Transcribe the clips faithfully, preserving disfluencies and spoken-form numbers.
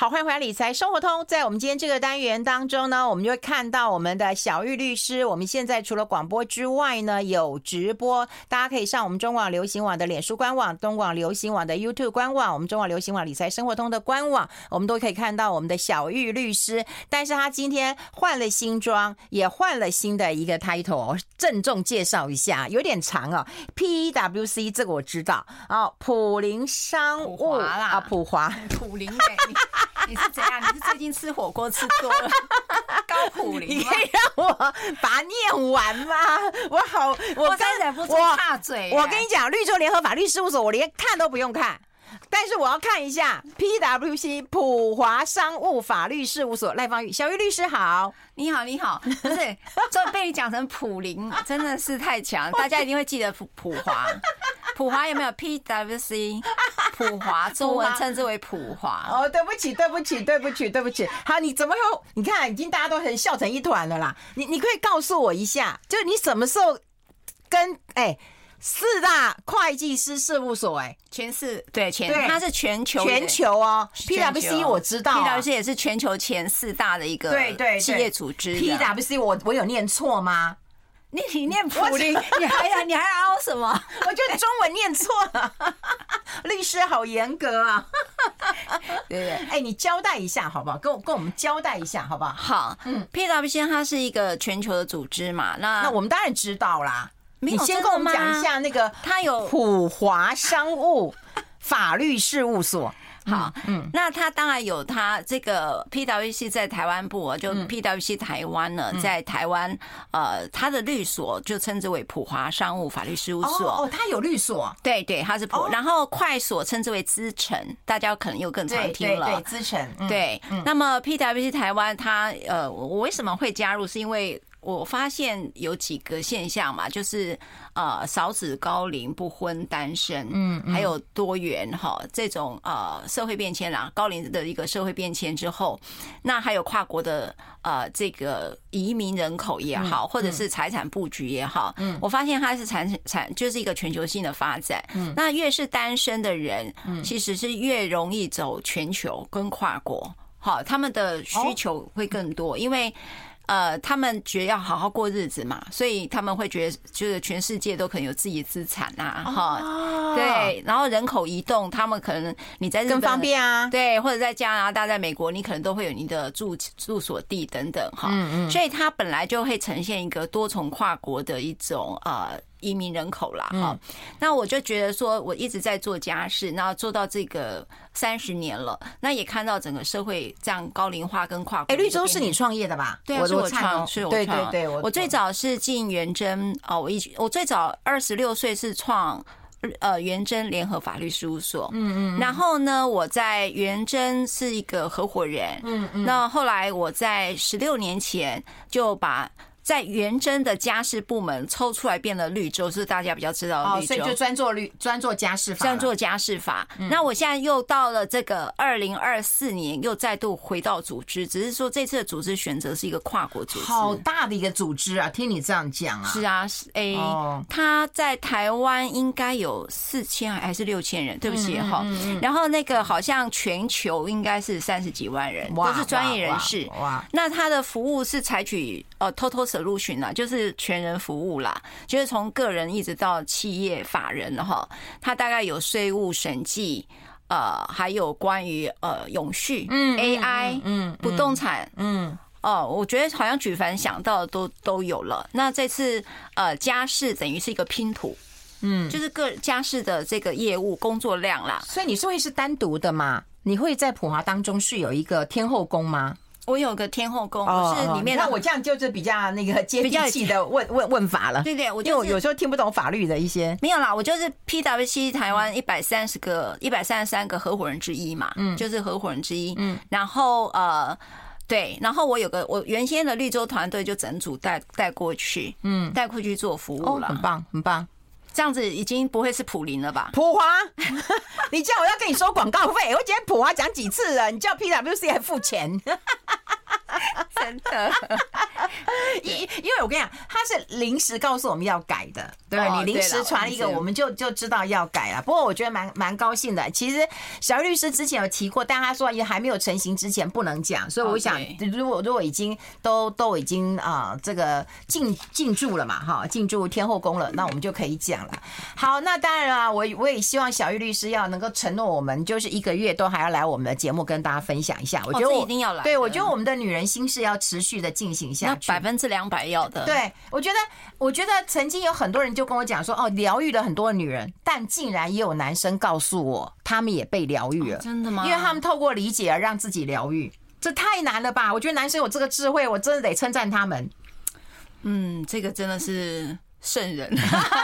好，欢迎回来理财生活通。在我们今天这个单元当中呢，我们就会看到我们的小玉律师。我们现在除了广播之外呢，有直播，大家可以上我们中广流行网的脸书官网、东广流行网的 YouTube 官网、我们中广流行网理财生活通的官网，我们都可以看到我们的小玉律师。但是他今天换了新装，也换了新的一个 title， 郑重介绍一下，有点长哦。P W C 这个我知道哦，普林商务啊，普华， 普林美。你是怎样？你是最近吃火锅吃多了？高普林， 你可以让我把它念完吗？我好，我我真忍不住插嘴。 我跟你讲，绿洲联合法律事务所，我连看都不用看，但是我要看一下 P W C 普华商务法律事务所赖芳玉小玉律师好。 你好，你好，不是，就被你讲成普林，真的是太强，大家一定会记得普普华。普华有没有 P W C？ 普华中文称之为普华。 哦，对不起，对不起，对不起，对不起。好，你怎么有？你看，已经大家都很笑成一团了啦。你你可以告诉我一下，就是你什么时候跟哎、欸、四大会计师事务所哎、欸， 全是对全，它是全球全球哦。P W C 我知道、啊、 ，P W C 也是全球前四大的一个企业组织。 P W C 我我有念错吗？ 你你念普林，你还要你还凹什么？ 我觉得中文念错了，律师好严格啊！对对，哎、欸，你交代一下好不好？跟我跟我们交代一下好不好？ 好，嗯 ，P W C 它是一个全球的组织嘛，那那我们当然知道啦。你先跟我们讲一下那个， 它有普华商务法律事务所。 好，嗯，那他当然有他这个 P W C 在台湾部，就 P W C 台湾呢，在台湾呃，他的律所就称之为普华商务法律事务所。 哦，他有律所， 对对，他是普，然后快所称之为资诚，大家可能又更常听了， 对对，资诚， 对。那么 P W C 台湾，它呃，我为什么会加入？是因为我发现有几个现象嘛，就是呃少子高龄、不婚单身，嗯，还有多元哈这种呃社会变迁啦，高龄的一个社会变迁之后，那还有跨国的呃这个移民人口也好，或者是财产布局也好，嗯，我发现它是产产就是一个全球性的发展，嗯，那越是单身的人，嗯，其实是越容易走全球跟跨国，好，他们的需求会更多，因为。呃，他们觉得要好好过日子嘛，所以他们会觉得，就是全世界都可能有自己的资产啊，哈、哦，对，然后人口移动，他们可能你在日本更方便啊， 对，或者在加拿大、在美国，你可能都会有你的住住所地等等，哈，嗯嗯，所以它本来就会呈现一个多重跨国的一种呃。移民人口啦，哈、嗯，那我就觉得说，我一直在做家事，然后做到这个三十年了，那也看到整个社会这样高龄化跟跨国。 哎、欸，绿洲是你创业的吧？ 对啊，是我创，是我创。 对对对，我我最早是进元真哦，我一我最早二十六岁是创呃元真联合法律事务所，嗯嗯，然后呢，我在元真是一个合伙人，嗯嗯，那后来我在十六年前就把。在元真的家事部门抽出来变了绿洲，是大家比较知道的绿洲， 哦，所以就专做绿专做家事法， 专做家事法。嗯、那我现在又到了这个二零二四年，又再度回到组织，只是说这次的组织选择是一个跨国组织， 好大的一个组织啊！听你这样讲啊， 是啊，是 A，、哦、他在台湾应该有四千还是六千人，对不起哈、嗯嗯嗯。然后那个好像全球应该是三十几万人，都是专业人士。哇，哇那他的服务是采取呃 total solution 啦，就是全人服务啦，就是从个人一直到企业法人哈，它大概有税务审计，呃，还有关于呃永续、嗯 A I、嗯不动产，嗯哦，我觉得好像举凡想到的都都有了。那这次呃家事等于是一个拼图，嗯，就是个家事的这个业务工作量啦。 所以你是会是单独的吗？你会在普华当中是有一个天后宫吗？ 我有个天后宫，我是里面的。 那我这样就是比较那个接地气的问问问法了。 对对，我、 就是、因为我有时候听不懂法律的一些。 没有啦，我就是 P W C 台湾一百三十个、一百三十三个合伙人之一嘛，嗯，就是合伙人之一。嗯，然后呃，对，然后我有个我原先的绿洲团队就整组带带过去，嗯，带过去做服务了、 哦，很棒，很棒。 这样子已经不会是普林了吧？ 普华，你叫我要跟你收广告费，我今天普华讲几次了？你叫 P W C 还付钱？ 真的， 因因为我跟你讲，他是临时告诉我们要改的，对吧？你临时传一个，我们就就知道要改了。不过我觉得蛮蛮高兴的。其实小律师之前有提过，但他说也还没有成型之前不能讲，所以我想，如果如果已经都都已经啊、呃、这个进进驻了嘛，哈，进驻天后宫了，那我们就可以讲了。好，那当然了，我我也希望小玉律师要能够承诺我们，就是一个月都还要来我们的节目跟大家分享一下。我觉得我、 哦、一定要来， 对我觉得我们的女人心事要持续的进行下去， 百分之两百要的。 对，我觉得我觉得曾经有很多人就跟我讲说，哦，疗愈了很多女人，但竟然也有男生告诉我，他们也被疗愈了、哦。 真的吗？ 因为他们透过理解而让自己疗愈，这太难了吧？我觉得男生有这个智慧，我真的得称赞他们。 嗯，这个真的是圣人。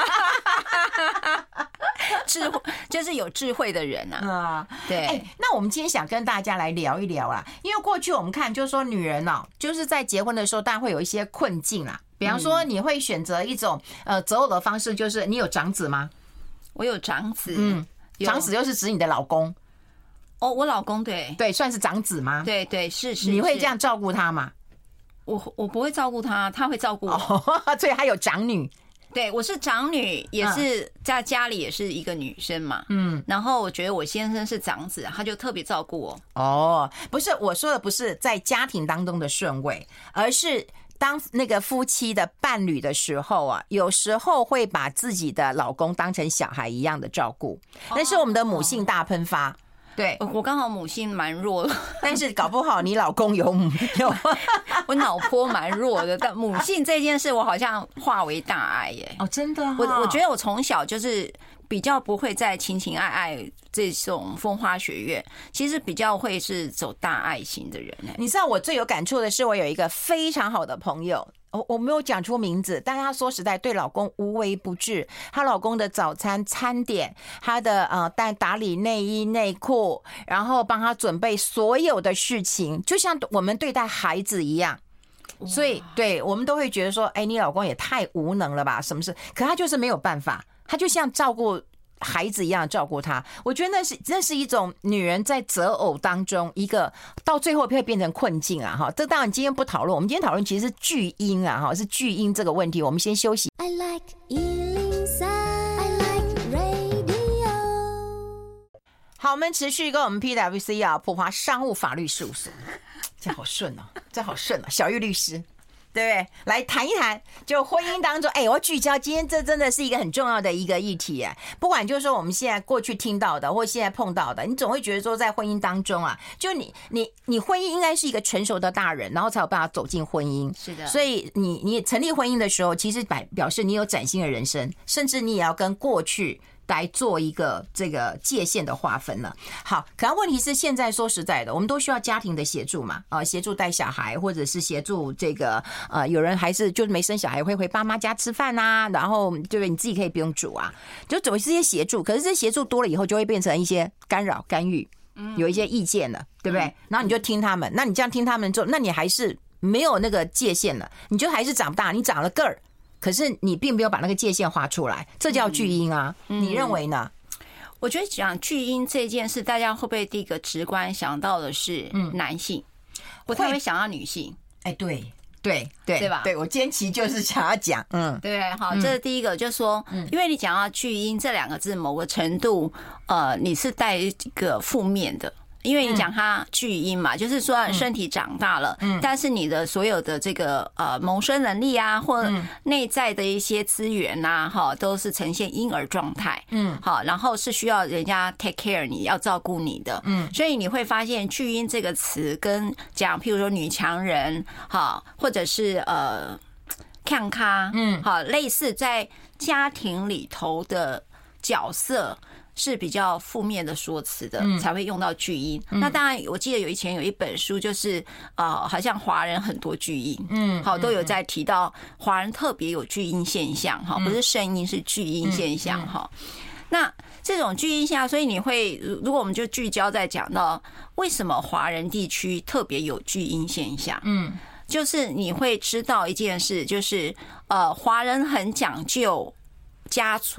智慧就是有智慧的人啊，嗯、对。 哎、欸，那我们今天想跟大家来聊一聊啦，因为过去我们看就是说，女人哦，就是在结婚的时候，当然会有一些困境啦。比方说，你会选择一种呃择偶的方式，就是你有长子吗？ 我有长子， 嗯，长子就是指你的老公。 哦，我老公对对，算是长子吗？ 对对是是。 你会这样照顾他吗？ 我我不会照顾他，他会照顾我， 哦、所以他有长女。 对，我是长女，也是在家里也是一个女生嘛，嗯，然后我觉得我先生是长子，他就特别照顾我。 哦，不是，我说的不是在家庭当中的顺位，而是当那个夫妻的伴侣的时候啊，有时候会把自己的老公当成小孩一样的照顾，那是我们的母性大喷发。对， 我刚好母性蛮弱的， 但是搞不好你老公有母有， 我脑波蛮弱的，但母性这件事我好像化为大爱耶。 哦，真的、哦， 我我觉得我从小就是比较不会在情情爱爱这种风花雪月，其实比较会是走大爱型的人。 你知道我最有感触的是，我有一个非常好的朋友。我我没有讲出名字，但是她说实在对老公无微不至，她老公的早餐餐点，她的呃带打理内衣内裤，然后帮她准备所有的事情，就像我们对待孩子一样。所以对我们都会觉得说，哎，你老公也太无能了吧，什么事？可他就是没有办法，他就像照顾孩子一样照顾他。我觉得那是那是一种女人在择偶当中一个到最后会变成困境啊！哈，这当然今天不讨论，我们今天讨论其实是巨婴啊！哈，是巨婴这个问题。我们先休息。I like 一零三 I like radio。好，我们持续跟我们 P W C 啊，普华商务法律事务所，这好顺哦，这好顺哦，小玉律师。对不对？来谈一谈，就婚姻当中，哎，我要聚焦，今天这真的是一个很重要的一个议题哎。不管就是说我们现在过去听到的，或现在碰到的，你总会觉得说，在婚姻当中啊，就你你你婚姻应该是一个成熟的大人，然后才有办法走进婚姻。 是的， 所以你你成立婚姻的时候，其实表表示你有崭新的人生，甚至你也要跟过去来做一个这个界限的划分了。好，可能问题是现在说实在的，我们都需要家庭的协助嘛，呃，协助带小孩，或者是协助这个呃，有人还是就是没生小孩会回爸妈家吃饭啊，然后对不对？你自己可以不用煮啊，就走这些协助。可是这些协助多了以后，就会变成一些干扰、干预，有一些意见了，对不对？然后你就听他们，那你这样听他们之后，那你还是没有那个界限了，你就还是长不大，你长了个儿。可是你并没有把那个界限画出来，这叫巨婴啊！嗯、你认为呢？ 我觉得讲巨婴这件事，大家会不会第一个直观想到的是男性，嗯、不太会想到女性？ 哎，对对对， 对吧？ 对，我今天其实就是想要讲，嗯， 对，好，这是第一个，就是说，因为你讲到巨婴这两个字，某个程度，呃，你是带一个负面的。因为你讲他巨婴嘛，嗯、就是说身体长大了，嗯、但是你的所有的这个呃谋生能力啊，或内在的一些资源呐，哈，都是呈现婴儿状态，嗯，好，然后是需要人家 take care 你，要照顾你的，嗯，所以你会发现巨婴这个词跟讲，譬如说女强人，哈，或者是呃看咖，嗯，好，类似在家庭里头的角色。是比较负面的说辞的，才会用到巨婴。嗯、那当然，我记得有以前有一本书，就是呃，好像华人很多巨婴，嗯，好都有在提到华人特别有巨婴现象，哈，不是声音是巨婴现象，哈。那这种巨婴现象，所以你会，如果我们就聚焦在讲到为什么华人地区特别有巨婴现象，嗯，就是你会知道一件事，就是呃，华人很讲究家族。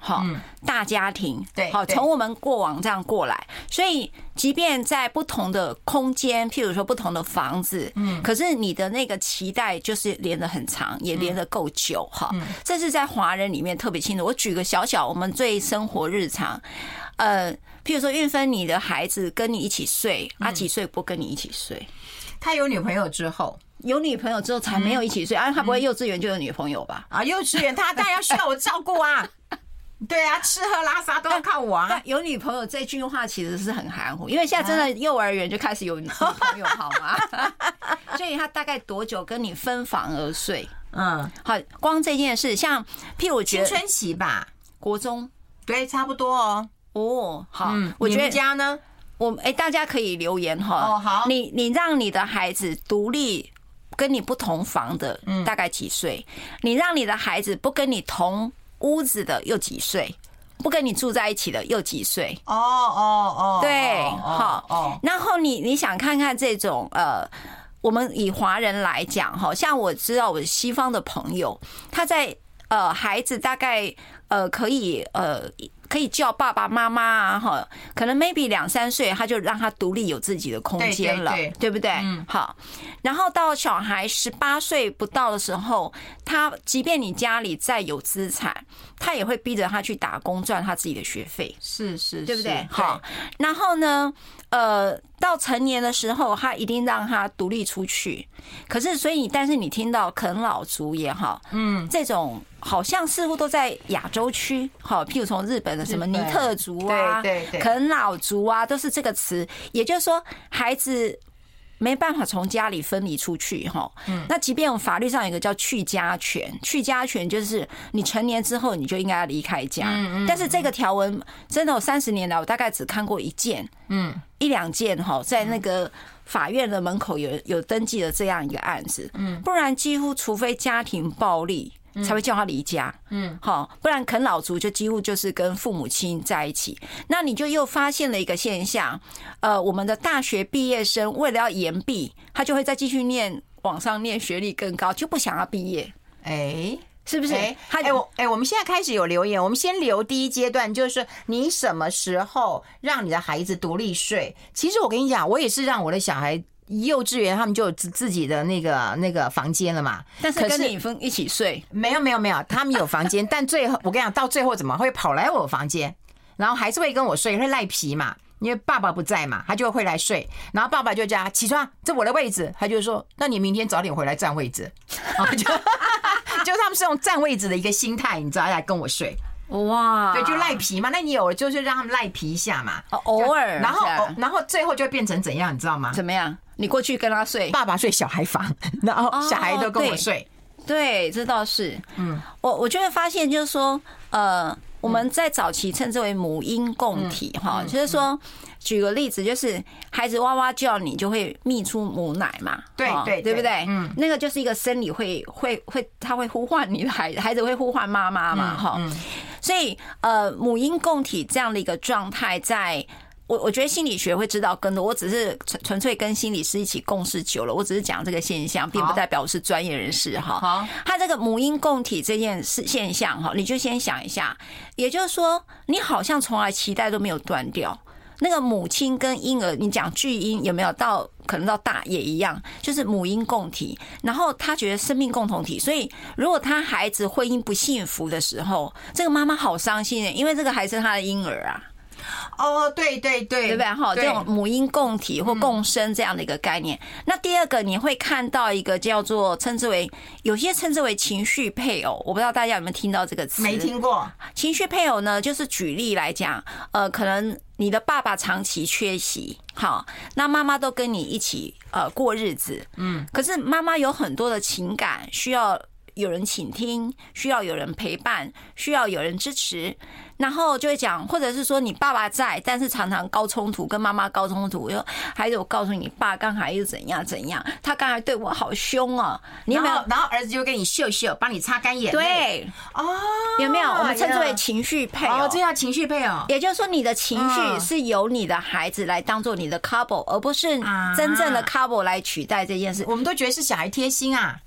哈，大家庭， 对， 好，从我们过往这样过来，所以即便在不同的空间，譬如说不同的房子，嗯，可是你的那个期待就是连得很长，也连得够久哈。这是在华人里面特别清楚。我举个小小我们最生活日常，呃，譬如说运芬，你的孩子跟你一起睡，啊，几岁不跟你一起睡？ 他有女朋友之后。 有女朋友之后才没有一起睡，啊，他不会幼稚园就有女朋友吧？ 啊，幼稚园他当然要需要我照顾啊。对啊，吃喝拉撒都要靠我啊。 有女朋友这句话其实是很含糊，因为现在真的幼儿园就开始有女朋友，好吗？所以他大概多久跟你分房而睡？嗯，好，光这件事，像譬如我觉得青春期吧， 国中， 对，差不多哦。 哦，好， 嗯， 我觉得你们家呢？ 我哎、欸，大家可以留言哈。 哦，好， 你你让你的孩子独立。跟你不同房的大概几岁？你让你的孩子不跟你同屋子的又几岁？不跟你住在一起的又几岁？ 哦哦哦， 对，好哦。然后你你想看看这种呃，我们以华人来讲，哈，像我知道我西方的朋友，他在呃孩子大概呃可以呃。可以叫爸爸妈妈啊，哈，可能 maybe 两三岁他就让他独立有自己的空间了，对, 对, 对, 对不对？嗯，好。然后到小孩十八岁不到的时候，他即便你家里再有资产，他也会逼着他去打工赚他自己的学费， 是是， 对不对？好。然后呢，呃，到成年的时候，他一定让他独立出去。可是，所以，但是你听到啃老族也好，嗯，这种。好像似乎都在亚洲区，好，譬如从日本的什么尼特族啊、啃老族啊，都是这个词。也就是说，孩子没办法从家里分离出去，哈。那即便法律上有一个叫去家权，去家权就是你成年之后你就应该要离开家。但是这个条文真的有三十年来，我大概只看过一件，嗯，一两件哈，在那个法院的门口有有登记了这样一个案子，嗯，不然几乎除非家庭暴力。才会叫他离家，嗯，好，不然啃老族就几乎就是跟父母亲在一起。那你就又发现了一个现象，呃，我们的大学毕业生为了要延毕，他就会再继续念，往上念，学历更高，就不想要毕业，哎。是不是？哎、 欸，我哎、欸，我们现在开始有留言，我们先留第一阶段，就是你什么时候让你的孩子独立睡？其实我跟你讲，我也是让我的小孩。幼稚园他们就有自自己的那个那个房间了嘛， 但是跟你分一起睡？ 没有没有没有，他们有房间，但最后我跟你讲，到最后怎么会跑来我房间，然后还是会跟我睡，会赖皮嘛，因为爸爸不在嘛，他就会来睡，然后爸爸就叫他起床，这我的位置，他就说，那你明天早点回来占位置，然后就就他们是用占位置的一个心态，你知道，来跟我睡。哇，对，就赖皮嘛。那你有就是让他们赖皮一下嘛， 偶尔， 然后然后最后就变成怎样，你知道吗？ 怎么样？你过去跟他睡， 爸爸睡小孩房，然后小孩都跟我睡。 哦、对, 对，这倒是。嗯，我我就会发现，就是说，呃，我们在早期称之为母婴共体哈、嗯嗯，就是说，举个例子，就是孩子哇哇叫，你就会泌出母奶嘛， 对对， 对不对？嗯，那个就是一个生理会会会，他会呼唤你的孩子，孩子会呼唤妈妈嘛，哈、嗯。所以，呃，母婴共体这样的一个状态，在我我觉得心理学会知道更多。我只是纯纯粹跟心理师一起共事久了，我只是讲这个现象，并不代表我是专业人士哈。好，他这个母婴共体这件事现象哈，你就先想一下，也就是说，你好像从来脐带都没有断掉。那个母亲跟婴儿，你讲巨婴有没有到可能到大也一样，就是母婴共体。然后他觉得生命共同体，所以如果他孩子婚姻不幸福的时候，这个妈妈好伤心，因为这个还是他的婴儿啊。 哦，对对对， 对不对？哈，这种母婴共体或共生这样的一个概念。那第二个，你会看到一个叫做称之为有些称之为情绪配偶，我不知道大家有没有听到这个词？ 没听过。情绪配偶呢，就是举例来讲，呃，可能你的爸爸长期缺席，好，那妈妈都跟你一起呃过日子，嗯，可是妈妈有很多的情感需要有人倾听，需要有人陪伴，需要有人支持。然后就会讲，或者是说你爸爸在，但是常常高冲突，跟妈妈高冲突。又孩子，我告诉你，爸刚才又怎样怎样，他刚才对我好凶哦。你有没有？ 然后儿子就给你秀秀，帮你擦干眼泪。 对，哦，有没有？我们称之为情绪配偶。 哦，这叫情绪配偶。 也就是说，你的情绪是由你的孩子来当做你的 couple， 而不是真正的 couple 来取代这件事。 我们都觉得是小孩贴心啊。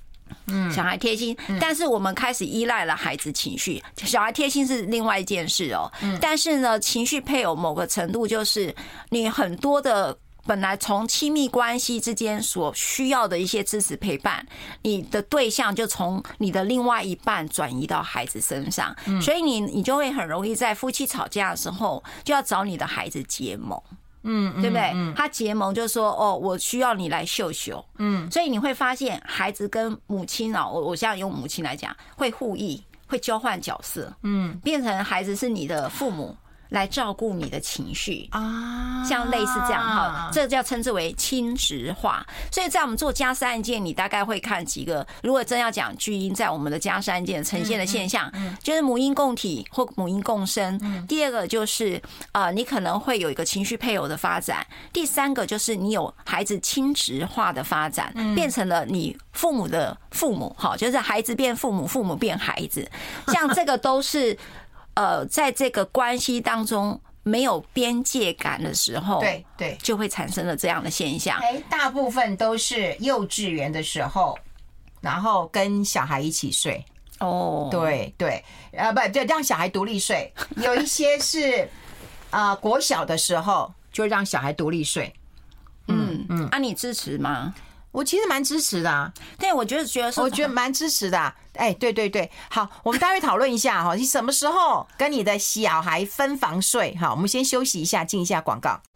嗯，小孩贴心，但是我们开始依赖了孩子情绪，小孩贴心是另外一件事哦。嗯，但是呢，情绪配偶某个程度就是你很多的。本来从亲密关系之间所需要的一些支持陪伴，你的对象就从你的另外一半转移到孩子身上，所以你你就会很容易在夫妻吵架的时候就要找你的孩子结盟。嗯，对不对？他结盟就说哦，我需要你来秀秀。嗯，所以你会发现孩子跟母亲啊，我我现在用母亲来讲，会互益，会交换角色。嗯，变成孩子是你的父母。来照顾你的情绪啊，像类似这样哈，这叫称之为亲职化。所以在我们做家事案件，你大概会看几个。如果真要讲巨婴在我们的家事案件呈现的现象，就是母婴共体或母婴共生。第二个就是呃，你可能会有一个情绪配偶的发展。第三个就是你有孩子亲职化的发展，变成了你父母的父母，哈，就是孩子变父母，父母变孩子。像这个都是。呃，在这个关系当中没有边界感的时候， 对对， 就会产生了这样的现象。 哎，大部分都是幼稚园的时候，然后跟小孩一起睡。哦，对对，呃，不，就让小孩独立睡。有一些是呃国小的时候就让小孩独立睡。 嗯嗯，啊，你支持吗？ 我其实蛮支持的啊， 对，我觉得觉得说， 我觉得蛮支持的、啊。哎，对对对，好，我们待会讨论一下哈，你什么时候跟你的小孩分房睡？好，我们先休息一下，进一下广告。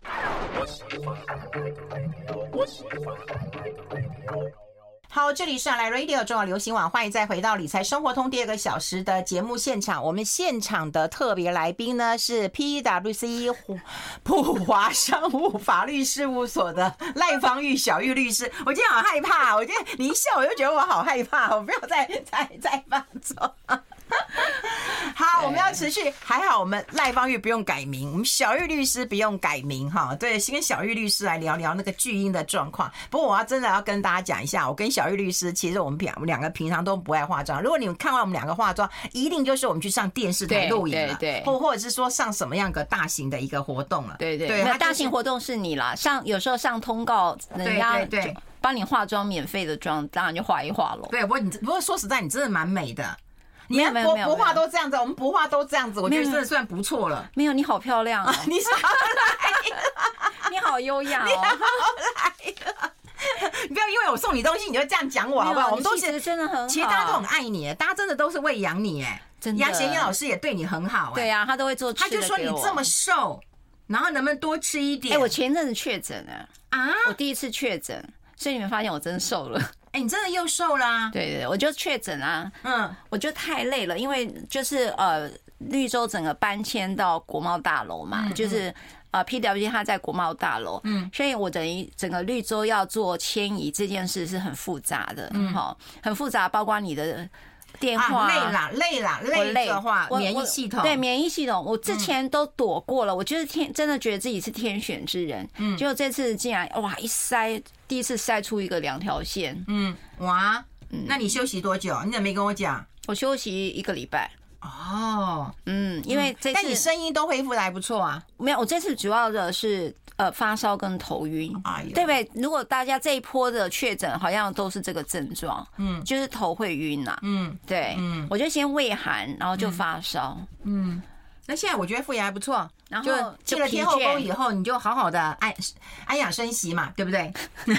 好，这里是来 Radio 中国流行网，欢迎再回到理财生活通第二个小时的节目现场。我们现场的特别来宾呢是 P W C 普华商务法律事务所的赖芳玉小玉律师。我今天好害怕，我今天你一笑我就觉得我好害怕，我不要再再再放纵。好，我们要持续。还好我们赖芳玉不用改名，我们小玉律师不用改名哈。对，先跟小玉律师来聊聊那个巨婴的状况。不过我要真的要跟大家讲一下，我跟小玉律师其实我们平我们两个平常都不爱化妆。如果你们看完我们两个化妆，一定就是我们去上电视台录影了，对对对，或或者是说上什么样个大型的一个活动了。对对对， 那大型活动是你啦，上有时候上通告，人家对对对帮你化妆，免费的妆，当然就化一化了。 对，不过你不过说实在，你真的蛮美的。你没有没有没有， 不画都这样子，我们不画都这样子，我觉得真的算不错了。 没有，你好漂亮哦！ 你少来， 你好优雅哦！ 你好来了，你不要因为我送你东西你就这样讲我好不好？我们都是真的很好， 其实大家都很爱你，大家真的都是喂养你哎。杨贤英老师也对你很好哎。 对啊，他都会做吃的给我。 他就说你这么瘦，然后能不能多吃一点？ 哎，我前阵子确诊了啊，我第一次确诊，所以你们发现我真瘦了。 哎、欸，你真的又瘦啦、啊？ 对对，我就确诊啊，嗯，我就太累了，因为就是呃，绿洲整个搬迁到国贸大楼嘛，嗯嗯就是呃 P W C 它在国贸大楼，嗯，所以我等于整个绿洲要做迁移这件事是很复杂的，嗯，好，很复杂，包括你的电话、 啊、累啦累啦累的话，免疫系统对免疫系统，我之前都躲过了，嗯、我就是天真的觉得自己是天选之人，嗯，结果这次竟然哇一筛。第一次筛出一个两条线， 嗯，哇，那你休息多久？你怎么没跟我讲？ 我休息一个礼拜。 哦， 嗯，因为这次， 但你声音都恢复的还不错啊。 没有，我这次主要的是呃发烧跟头晕，哎、对不对？如果大家这一波的确诊好像都是这个症状，嗯，就是头会晕呐、啊，嗯，对，嗯，我就先畏寒，然后就发烧，嗯。嗯那现在我觉得复原还不错，然后进了天后宫以后，你就好好的安安养生息嘛，对不对？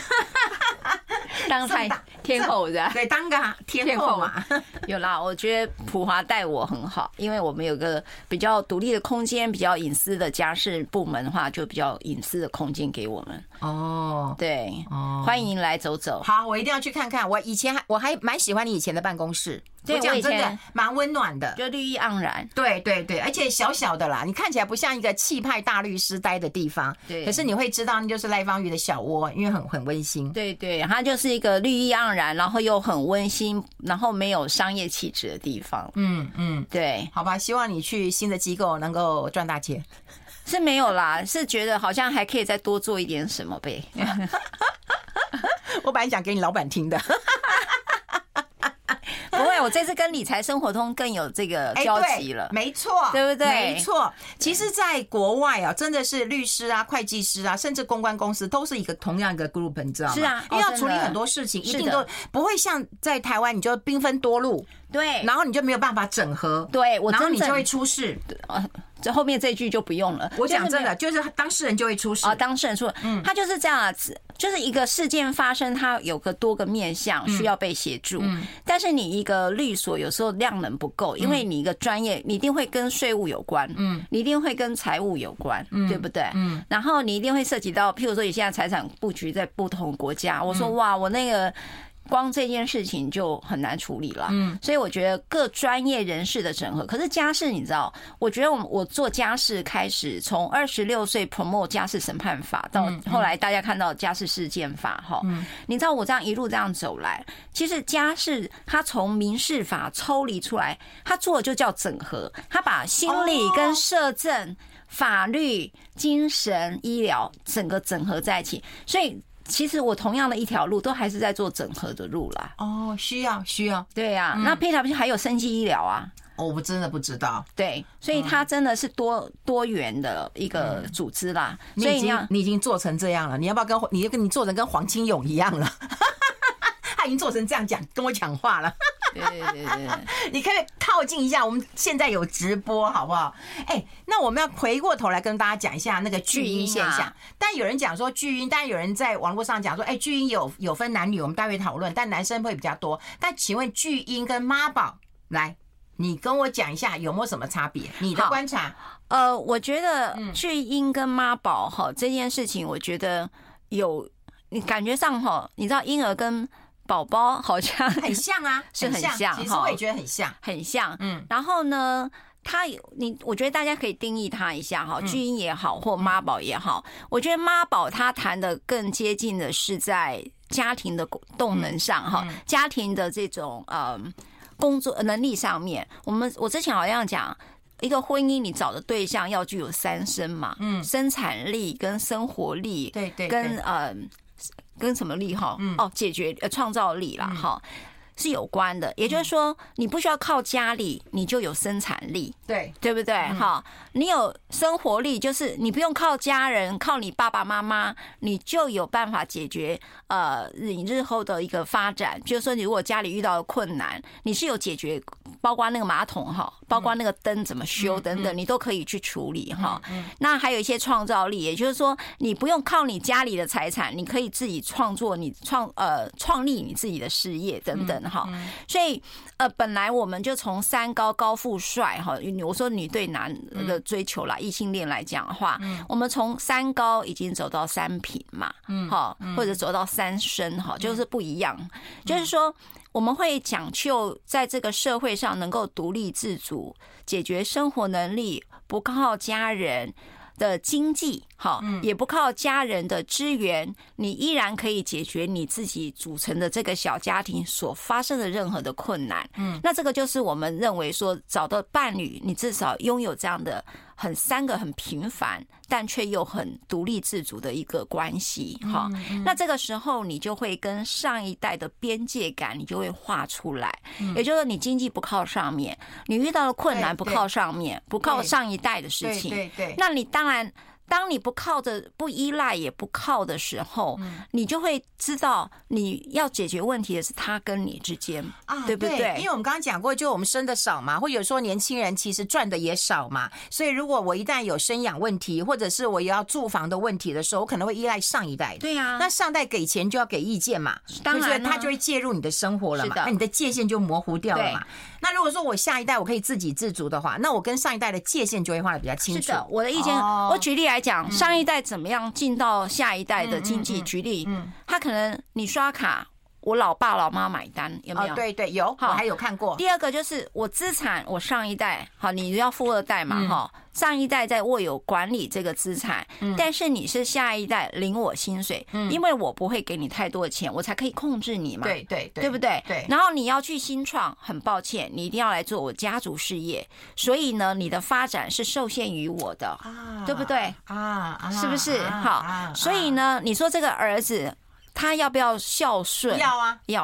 当太天后的， 对，当个天后嘛。 有啦，我觉得普华带我很好，因为我们有个比较独立的空间，比较隐私的家事部门的话，就比较隐私的空间给我们。哦，对，哦，欢迎来走走。 好，我一定要去看看。我以前还我还蛮喜欢你以前的办公室。 对，我以前蛮温暖的， 就绿意盎然。 对对对，而且小小的啦，你看起来不像一个气派大律师待的地方。对，可是你会知道那就是赖芳玉的小窝，因为很很温馨。 对对，它就是一个绿意盎然，然后又很温馨，然后没有商业气质的地方。嗯嗯，对， 好吧，希望你去新的机构能够赚大钱。 是没有啦，是觉得好像还可以再多做一点什么呗。 我本来想给你老板听的。 不会， 我这次跟理财生活通更有这个交集了， 没错， 对不对？ 没错。其实，在国外啊，真的是律师啊、会计师啊，甚至公关公司都是一个同样一个 group， 你知道吗？ 是啊， 因为要处理很多事情，一定都不会像在台湾，你就兵分多路。 对， 然后你就没有办法整合， 对，我然后你就会出事。 呃，这后面这句就不用了。 我讲真的，就是当事人就会出事啊，当事人出事，嗯，他就是这样子，就是一个事件发生，它有个多个面向需要被协助，嗯，但是你一个律所有时候量能不够，因为你一个专业，你一定会跟税务有关，嗯，你一定会跟财务有关，嗯，对不对？嗯，然后你一定会涉及到，譬如说你现在财产布局在不同国家，我说哇，我那个。光这件事情就很难处理了，嗯，所以我觉得各专业人士的整合。可是家事，你知道，我觉得我我做家事开始从二十六岁 promote 家事审判法，到后来大家看到家事事件法，哈，嗯，你知道我这样一路这样走来，其实家事它从民事法抽离出来，它做的就叫整合，它把心理跟社政、法律、精神、医疗整个整合在一起，所以。其实我同样的一条路都还是在做整合的路啦。 哦，需要需要， 对啊。嗯、那 P W 还有生技医疗啊。 哦，我真的不知道。 对，所以它真的是多多元的一个组织啦。 嗯、 所以你已经你已经做成这样了，你要不要跟你跟你做成跟黄清勇一样了？他已经做成这样讲跟我讲话了。 对对对对， 你可以靠近一下，我们现在有直播，好不好？哎，那我们要回过头来跟大家讲一下那个巨婴现象。啊、但有人讲说巨婴，但有人在网络上讲说，哎，巨婴有有分男女，我们待会讨论，但男生会比较多。但请问巨婴跟妈宝，来，你跟我讲一下有没有什么差别？你的观察？ 呃，我觉得巨婴跟妈宝哈这件事情，我觉得有，你感觉上哈，你知道婴儿跟宝宝好像很像啊， 是很像， 其实我也觉得很像， 很像。嗯，然后呢，他你我觉得大家可以定义他一下哈，巨婴也好，或妈宝也好，我觉得妈宝他谈的更接近的是在家庭的动能上哈，家庭的这种呃工作能力上面。我们我之前好像讲。一个婚姻，你找的对象要具有三生嘛，嗯，生产力跟生活力， 对对， 跟呃跟什么力哈？哦，解决呃创造力啦哈。是有关的，也就是说，你不需要靠家里，你就有生产力， 对对不对？哈、嗯，你有生活力，就是你不用靠家人，靠你爸爸妈妈，你就有办法解决呃你日后的一个发展。就是说，你如果家里遇到困难，你是有解决，包括那个马桶哈，包括那个灯怎么修等等，你都可以去处理哈。那还有一些创造力，也就是说，你不用靠你家里的财产，你可以自己创作，你创呃创立你自己的事业等等。哈，所以呃，本来我们就从三高高富帅哈，我说女对男的追求啦，异性恋来讲的话，我们从三高已经走到三品嘛，哈，或者走到三生哈，就是不一样，就是说我们会讲究在这个社会上能够独立自主，解决生活能力，不靠家人的经济，好，也不靠家人的支援，你依然可以解决你自己组成的这个小家庭所发生的任何的困难。嗯，那这个就是我们认为说，找到伴侣，你至少拥有这样的很三个很平凡，但却又很独立自主的一个关系。哈，那这个时候你就会跟上一代的边界感，你就会画出来。也就是说，你经济不靠上面，你遇到的困难不靠上面，不靠上一代的事情， 对对， 那你当然。当你不靠着、不依赖也不靠的时候，你就会知道你要解决问题的是他跟你之间，啊，对不对？ 因为我们刚刚讲过，就我们生的少嘛，或者说年轻人其实赚的也少嘛，所以如果我一旦有生养问题，或者是我要住房的问题的时候，我可能会依赖上一代的。 对呀， 那上代给钱就要给意见嘛， 当然他就会介入你的生活了嘛，那你的界限就模糊掉了嘛。那如果说我下一代我可以自给自足的话，那我跟上一代的界限就会画得比较清楚。 是的，我的意见，哦、我举例来讲，上一代怎么样进到下一代的经济？举例，他可能你刷卡。我老爸老妈买单有没有？ 哦、对对有，我还有看过。 第二个就是我资产，我上一代好，你要富二代嘛哈、嗯，上一代在握有管理这个资产、嗯，但是你是下一代领我薪水、嗯，因为我不会给你太多的钱，我才可以控制你嘛。 对对对， 对不对？ 对。 然后你要去新创，很抱歉，你一定要来做我家族事业，所以呢，你的发展是受限于我的，啊、对不对？ 啊啊， 是不是？啊、好、啊，所以呢，你说这个儿子。他要不要孝顺？ 要啊， 要吧。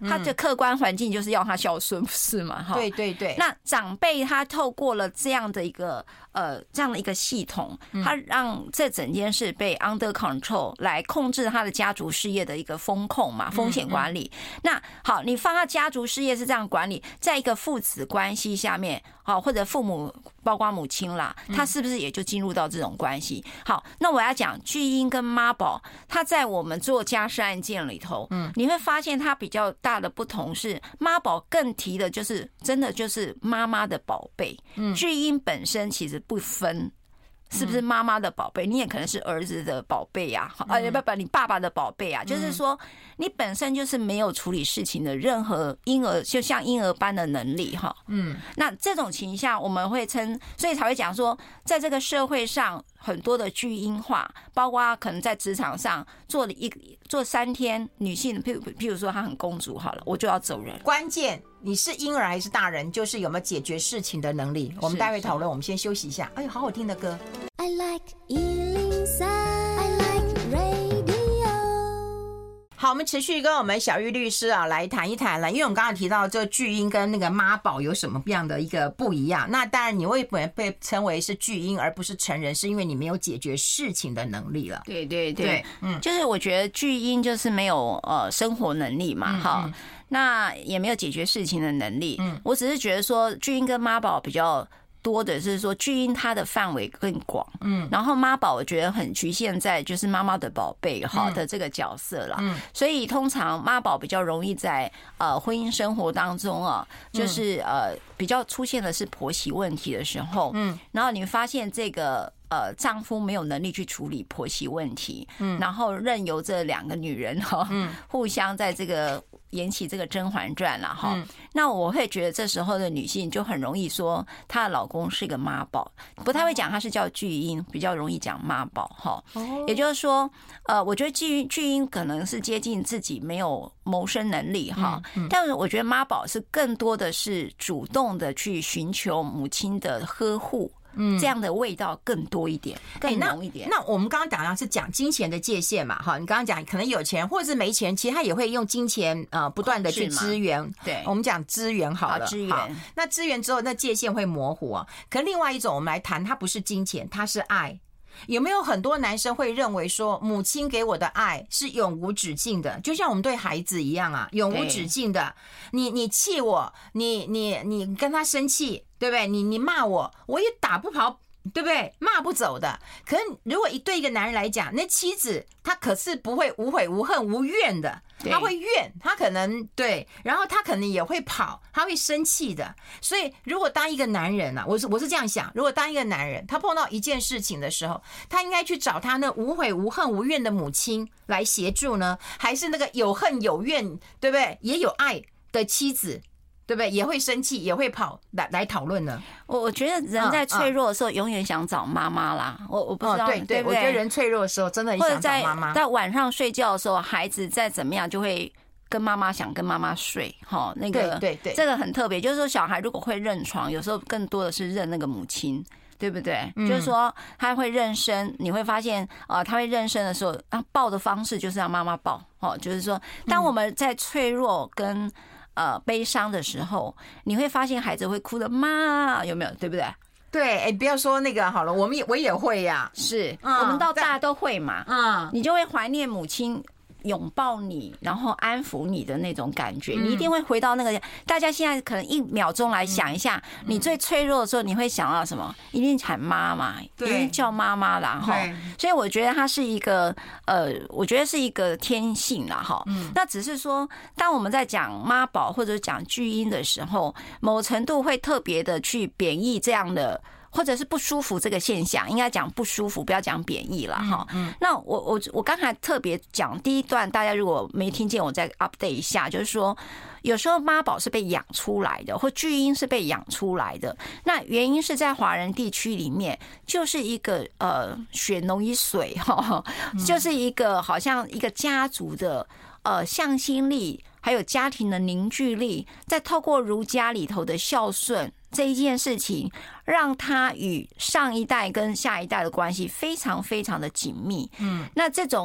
他的客观环境就是要他孝顺，不是吗？哈， 对对对。 那长辈他透过了这样的一个呃这样的一个系统，他让这整件事被 under control 来控制他的家族事业的一个风控嘛，风险管理。那好，你放他家族事业是这样管理，在一个父子关系下面，好，或者父母包括母亲啦，他是不是也就进入到这种关系？好，那我要讲巨婴跟妈宝，他在我们做家事案件里头，嗯，你会发现他比较大的不同是，妈宝更提的就是真的就是妈妈的宝贝，嗯，巨婴本身其实不分。是不是妈妈的宝贝？你也可能是儿子的宝贝呀，啊，不不，你爸爸的宝贝啊，就是说你本身就是没有处理事情的任何婴儿，就像婴儿般的能力哈。嗯，那这种情况下，我们会称，所以才会讲说，在这个社会上，很多的巨婴化，包括可能在职场上做了一做三天，女性，譬如譬如说她很公主好了，我就要走人。 关键你是婴儿还是大人，就是有没有解决事情的能力。我们待会讨论，我们先休息一下。哎呦，好好听的歌。I like 一零三 I like radio。 好，我们持续跟我们小玉律师啊来谈一谈了，因为我们刚刚提到这巨婴跟那个妈宝有什么样的一个不一样。那当然你会被称为是巨婴而不是成人，是因为你没有解决事情的能力了。 对对 对, 对，嗯，就是我觉得巨婴就是没有呃生活能力嘛，哈、嗯嗯，那也没有解决事情的能力。嗯，我只是觉得说巨婴跟妈宝比较多的是说巨婴它的范围更广，嗯，然后妈宝我觉得很局限在就是妈妈的宝贝哈的这个角色啦，嗯，所以通常妈宝比较容易在呃婚姻生活当中啊，就是呃比较出现的是婆媳问题的时候，嗯，然后你发现这个呃丈夫没有能力去处理婆媳问题，嗯，然后任由这两个女人哈，嗯，互相在这个演起这个《甄嬛传》了哈，那我会觉得这时候的女性就很容易说她的老公是个妈宝，不太会讲她是叫巨婴，比较容易讲妈宝哈。也就是说，呃，我觉得巨巨婴可能是接近自己没有谋生能力哈，但是我觉得妈宝是更多的是主动的去寻求母亲的呵护。嗯，这样的味道更多一点，更浓一点。 欸、那, 那我们刚刚讲的是讲金钱的界限嘛，哈，你刚刚讲可能有钱或者是没钱，其实他也会用金钱呃不断的去支援。对，我们讲资源好了， 支援。 那资源之后，那界限会模糊啊。可另外一种，我们来谈，它不是金钱，它是爱。有没有很多男生会认为说，母亲给我的爱是永无止境的，就像我们对孩子一样啊，永无止境的。你你气我，你你你跟他生气，对不对？你你骂我，我也打不跑，对不对？骂不走的。可是如果一对一个男人来讲，那妻子他可是不会无悔无恨无怨的，他会怨，他可能对，然后他可能也会跑，他会生气的。所以如果当一个男人啊，我是我是这样想，如果当一个男人他碰到一件事情的时候，他应该去找他那无悔无恨无怨的母亲来协助呢，还是那个有恨有怨，对不对？也有爱的妻子，对不对？也会生气，也会跑来来讨论呢。 我我觉得人在脆弱的时候，永远想找妈妈啦。嗯嗯、我我不知道， 哦、对 对, 对，我觉得人脆弱的时候，真的很想找妈妈。 在晚上睡觉的时候，孩子再怎么样，就会跟妈妈想跟妈妈睡。哈，那个对对对， 这个很特别。就是说，小孩如果会认床，有时候更多的是认那个母亲。对不对？嗯、就是说他会认生，你会发现啊、呃，他会认生的时候，他抱的方式就是让妈妈抱。哦，就是说，当我们在脆弱跟呃悲伤的时候，你会发现孩子会哭的妈，有没有？对不对？ 对，哎，不要说那个好了，我们也我也会呀、啊， 是、嗯、我们到大家都会嘛，嗯，你就会怀念母亲拥抱你，然后安抚你的那种感觉，你一定会回到那个。大家现在可能一秒钟来想一下，你最脆弱的时候，你会想到什么？一定喊妈妈，一定叫妈妈啦，哈。所以我觉得它是一个，呃，我觉得是一个天性啦，哈。那只是说，当我们在讲妈宝或者讲巨婴的时候，某程度会特别的去贬义这样的。或者是不舒服这个现象，应该讲不舒服，不要讲贬义了哈。那我我我刚才特别讲第一段，大家如果没听见，我再 update 一下，就是说，有时候妈宝是被养出来的，或巨婴是被养出来的。那原因是在华人地区里面，就是一个呃血浓于水哈，就是一个好像一个家族的呃向心力，还有家庭的凝聚力，再透过儒家里头的孝顺。这一件事情让他与上一代跟下一代的关系非常非常的紧密。嗯，那这种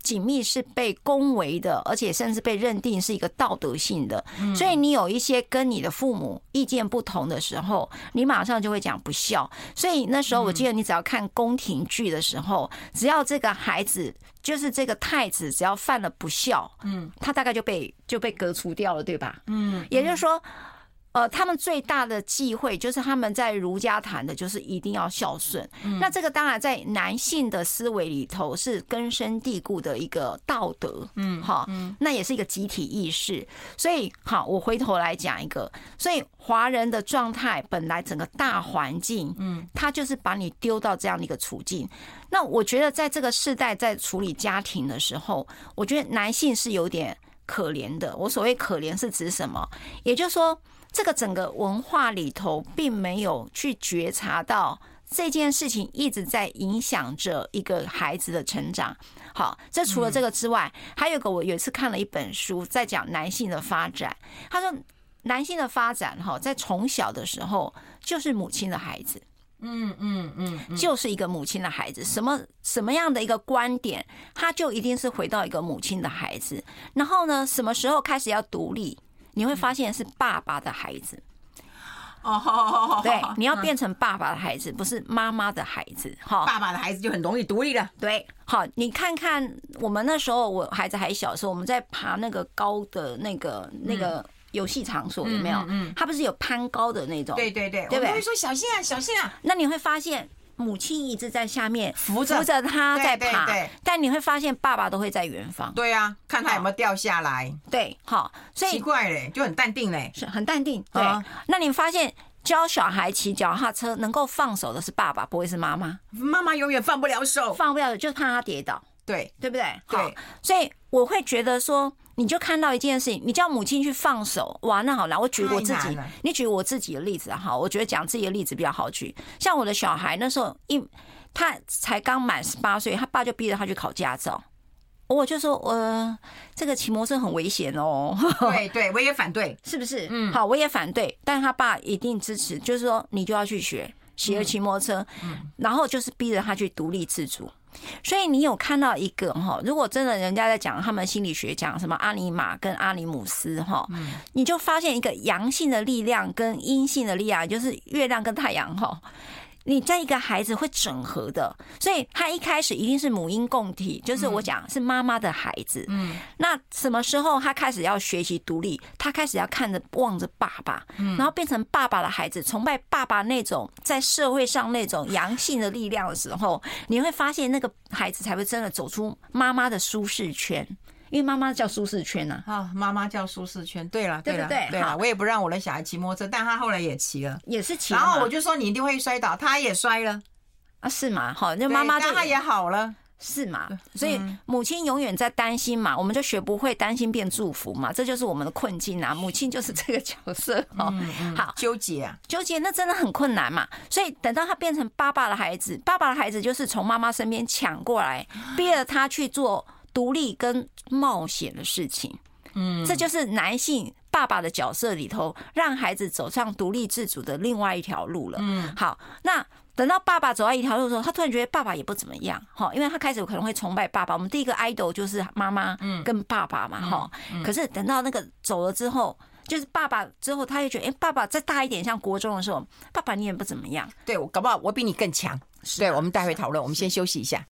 紧密是被恭维的，而且甚至被认定是一个道德性的。所以你有一些跟你的父母意见不同的时候，你马上就会讲不孝。所以那时候我记得，你只要看宫廷剧的时候，只要这个孩子就是这个太子，只要犯了不孝，嗯，他大概就被就被革除掉了，对吧？嗯，也就是说。呃，他们最大的忌讳就是他们在儒家谈的，就是一定要孝顺。嗯、那这个当然在男性的思维里头是根深蒂固的一个道德，嗯，好，那也是一个集体意识。所以，好，我回头来讲一个，所以华人的状态本来整个大环境，嗯，他就是把你丢到这样的一个处境。那我觉得在这个世代在处理家庭的时候，我觉得男性是有点可怜的。我所谓可怜是指什么？也就是说。这个整个文化里头并没有去觉察到这件事情一直在影响着一个孩子的成长。好，这除了这个之外，还有一个我有一次看了一本书，在讲男性的发展。他说，男性的发展哈，在从小的时候就是母亲的孩子。嗯嗯嗯，就是一个母亲的孩子，什么什么样的一个观点，他就一定是回到一个母亲的孩子。然后呢，什么时候开始要独立？你会发现是爸爸的孩子哦，对，你要变成爸爸的孩子，不是妈妈的孩子哈。 爸爸的孩子就很容易独立了。 对，好，你看看我们那时候，我孩子还小的时候，我们在爬那个高的那个那个游戏场所，有没有？嗯，他不是有攀高的那种？ 对对对，对不对？我们会说小心啊，小心啊。 那你会发现。母亲一直在下面扶着扶着他在爬， 对对对， 但你会发现爸爸都会在远方。 对啊，看他有没有掉下来。 对，好，所以奇怪嘞，就很淡定嘞， 是很淡定。对，啊、那你发现教小孩骑脚踏车能够放手的是爸爸，不会是妈妈。 妈妈永远放不了手， 放不了手就怕他跌倒。 对， 对不对？ 对， 所以我会觉得说。你就看到一件事情，你叫母亲去放手，哇，那好难。我举我自己，你举我自己的例子哈，我觉得讲自己的例子比较好举。像我的小孩那时候一，他才刚满十八岁，他爸就逼着他去考驾照，我就说，呃，这个骑摩托车很危险哦。 对对，我也反对， 是不是？嗯，好，我也反对，但是他爸一定支持，就是说你就要去学学骑摩托车，嗯，然后就是逼着他去独立自主。所以你有看到一个哈，如果真的人家在讲他们心理学讲什么阿尼玛跟阿尼姆斯哈，你就发现一个阳性的力量跟阴性的力量，就是月亮跟太阳哈。你在一个孩子会整合的，所以他一开始一定是母婴共体，就是我讲是妈妈的孩子。嗯，那什么时候他开始要学习独立？他开始要看着望着爸爸，然后变成爸爸的孩子，崇拜爸爸那种在社会上那种阳性的力量的时候，你会发现那个孩子才会真的走出妈妈的舒适圈。因为妈妈叫舒适圈呐、 啊，妈妈叫舒适圈。对了， 对了，对对了，我也不让我的小孩骑摩托车，但他后来也骑了， 也是骑了。 然后我就说你一定会摔倒，他也摔了啊，是吗？好，就妈妈就他也好了。 是嘛？所以母亲永远在担心嘛，我们就学不会担心变祝福嘛，这就是我们的困境啊。母亲就是这个角色哦。好， 纠结啊， 纠结，那真的很困难嘛。所以等到他变成爸爸的孩子，爸爸的孩子就是从妈妈身边抢过来，逼着他去做独立跟冒险的事情。嗯，这就是男性爸爸的角色里头，让孩子走上独立自主的另外一条路了。嗯，好，那。等到爸爸走到一条路的时候，他突然觉得爸爸也不怎么样，哈，因为他开始可能会崇拜爸爸。我们第一个 idol 就是妈妈跟爸爸嘛，哈、嗯嗯。可是等到那个走了之后，就是爸爸之后，他就觉得，哎、欸，爸爸再大一点，像国中的时候，爸爸你也不怎么样。 对，我搞不好我比你更强。对，我们待会讨论，我们先休息一下。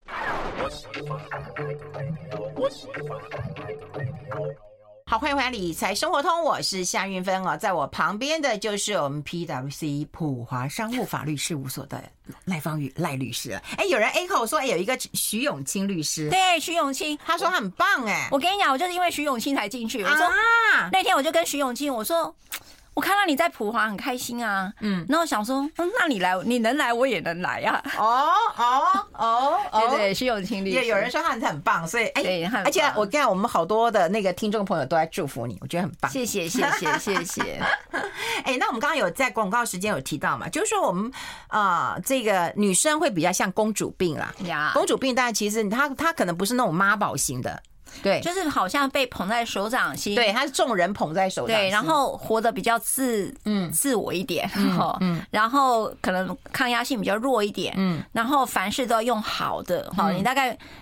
好，欢迎回来理财生活通，我是夏运芬哦，在我旁边的就是我们 P W C 普华商务法律事务所的赖芳玉赖律师了。哎，有人 echo 说，哎，有一个徐永清律师， 对，徐永清， 他说他很棒哎。 我跟你讲，我就是因为徐永清才进去。我说、啊、那天我就跟徐永清我说。我看到你在普华很开心啊，嗯，然后想说，嗯，那你来，你能来，我也能来呀、啊。 哦哦哦， 对对，徐永清律师， 有人说他很棒，所以哎，而且我看我们好多的那个听众朋友都在祝福你，我觉得很棒， 谢谢谢谢谢谢。 哎，那我们刚刚有在广告时间有提到嘛，就是说我们啊、呃，这个女生会比较像公主病啦，呀，公主病，但其实她她可能不是那种妈宝型的。对， 就是好像被捧在手掌心， 对，他是众人捧在手掌心， 对，然后活得比较自嗯自我一点，嗯嗯，然后可能抗压性比较弱一点，嗯，然后凡事都要用好的哈、嗯，你大概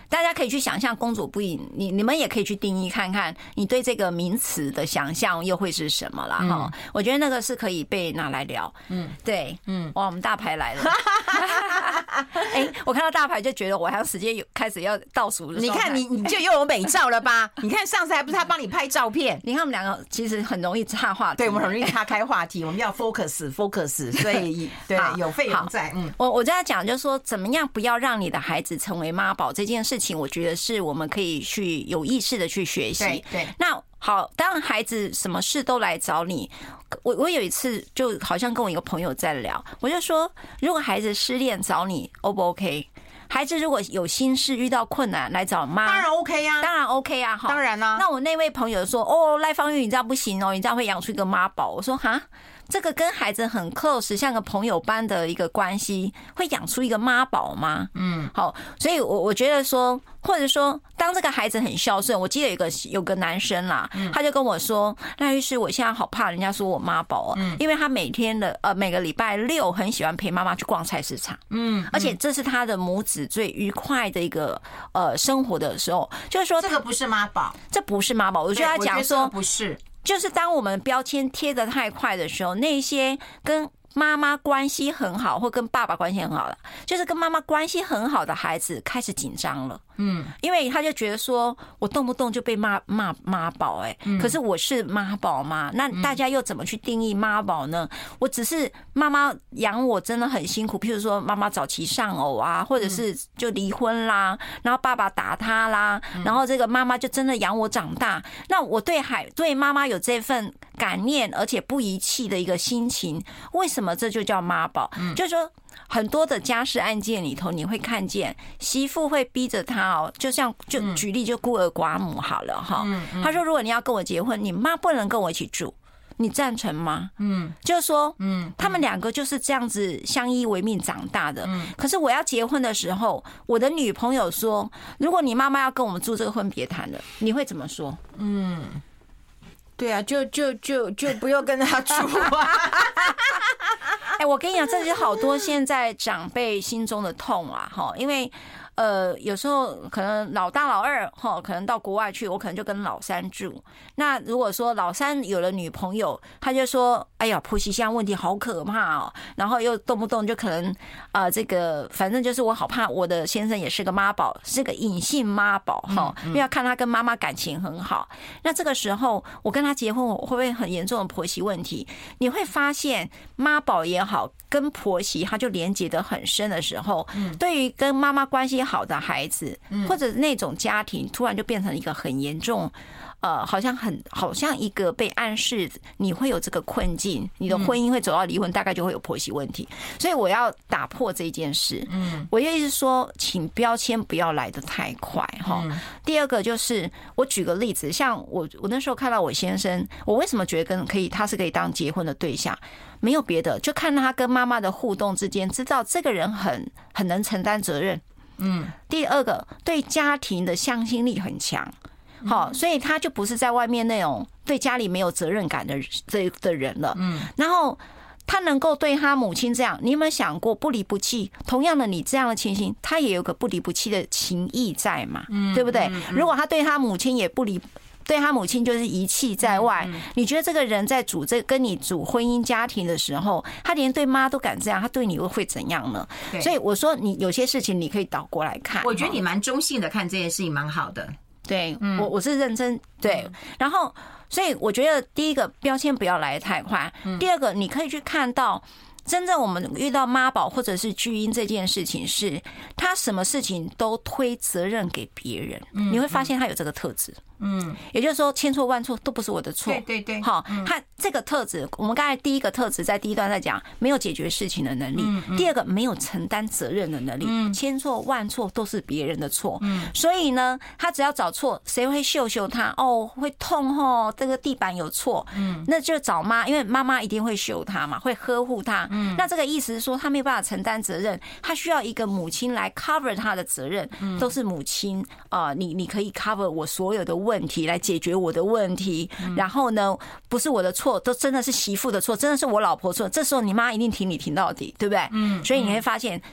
大家可以去想象公主不宜，你你们也可以去定义看看，你对这个名词的想象又会是什么啦哈、嗯？我觉得那个是可以被拿来聊。嗯，对，嗯，哇，我们大牌来了。哎、欸，我看到大牌就觉得我好像时间有开始要倒数了。 你看你你就又有美照了吧？你看上次还不是他帮你拍照片？ 你看我们两个其实很容易岔话题， 对，我们很容易岔开话题，我们要 focus focus， 所以对有费用在。嗯， 我我在讲就是说，怎么样不要让你的孩子成为妈宝这件事情，我觉得是我们可以去有意识的去学习。 对对， 那。好，当孩子什么事都来找你，我我有一次就好像跟我一个朋友在聊，我就说，如果孩子失恋找你 ，O 不 OK？孩子如果有心事遇到困难来找妈， 当然 OK 啊， 当然 OK 啊， 当然啊。 那我那位朋友说，哦，赖芳玉你这样不行哦，你这样会养出一个妈宝。我说哈。这个跟孩子很 close， 像个朋友般的一个关系，会养出一个妈宝吗？嗯，好，所以我我觉得说，或者说，当这个孩子很孝顺，我记得有个有个男生啦，他就跟我说，赖律师，我现在好怕人家说我妈宝啊，因为他每天的呃每个礼拜六很喜欢陪妈妈去逛菜市场，嗯，而且这是他的母子最愉快的一个呃生活的时候，就是说这个不是妈宝， 这不是妈宝，我觉得他讲说不是。 就是当我们标签贴得太快的时候，那些跟妈妈关系很好或跟爸爸关系很好的，就是跟妈妈关系很好的孩子开始紧张了。嗯，因为他就觉得说我动不动就被骂骂妈宝，哎，可是我是妈宝吗？那大家又怎么去定义妈宝呢？我只是妈妈养我真的很辛苦，譬如说妈妈早期丧偶啊，或者是就离婚啦，然后爸爸打他啦，然后这个妈妈就真的养我长大。那我对孩对妈妈有这份感念而且不遗弃的一个心情，为什么这就叫妈宝？就是说。很多的家事案件里头，你会看见媳妇会逼着他哦，就像就举例就孤儿寡母好了哈。他说：“如果你要跟我结婚，你妈不能跟我一起住，你赞成吗？”嗯，就是说，嗯，他们两个就是这样子相依为命长大的。嗯，可是我要结婚的时候，我的女朋友说：“如果你妈妈要跟我们住，这个婚别谈了。”你会怎么说？ 嗯，对啊，就就就就不要跟他住啊。 哎，我跟你讲，这是好多现在长辈心中的痛啊！哈，因为呃，有时候可能老大老二哈，可能到国外去，我可能就跟老三住。那如果说老三有了女朋友，他就说：“哎呀，婆媳相问题好可怕哦。”然后又动不动就可能啊、呃，这个反正就是我好怕我的先生也是个妈宝，是个隐性妈宝哈，因为要看他跟妈妈感情很好。那这个时候我跟他结婚，我会不会很严重的婆媳问题？你会发现妈宝也好，跟婆媳他就连结得很深的时候，对于跟妈妈关系好的孩子，或者那种家庭，突然就变成一个很严重，呃，好像很好像一个被暗示你会有这个困境，你的婚姻会走到离婚，大概就会有婆媳问题。所以我要打破这件事。嗯，我意思是说，请标签不要来得太快哈。第二个就是我举个例子，像我我那时候看到我先生，我为什么觉得跟可以他是可以当结婚的对象？没有别的，就看他跟妈妈的互动之间，知道这个人很很能承担责任。嗯，第二个对家庭的向心力很强，好，所以他就不是在外面那种对家里没有责任感的这的人了。嗯，然后他能够对他母亲这样，你有没有想过不离不弃？同样的，你这样的情形，他也有个不离不弃的情谊在嘛？嗯，对不对？如果他对他母亲也不离。对他母亲就是遗弃在外，你觉得这个人在组这跟你组婚姻家庭的时候，他连对妈都敢这样，他对你会怎样呢？所以我说，你有些事情你可以倒过来看。 我觉得你蛮中性的看这件事情，蛮好的。 对，我我是认真对，然后所以我觉得第一个标签不要来得太快，第二个你可以去看到。真正我们遇到妈宝或者是巨婴这件事情，是他什么事情都推责任给别人，你会发现他有这个特质。嗯，也就是说，千错万错都不是我的错。 对对对， 好，他这个特质，我们刚才第一个特质在第一段在讲，没有解决事情的能力；第二个，没有承担责任的能力。千错万错都是别人的错。所以呢，他只要找错，谁会秀秀他？哦，会痛哦，这个地板有错。嗯，那就找妈，因为妈妈一定会秀他嘛，会呵护他。那这个意思是说，他没有办法承担责任，他需要一个母亲来 cover 他的责任，都是母亲啊、呃，你你可以 cover 我所有的问题，来解决我的问题。然后呢，不是我的错，都真的是媳妇的错，真的是我老婆错。这时候你妈一定挺你挺到底，对不对？嗯，所以你会发现。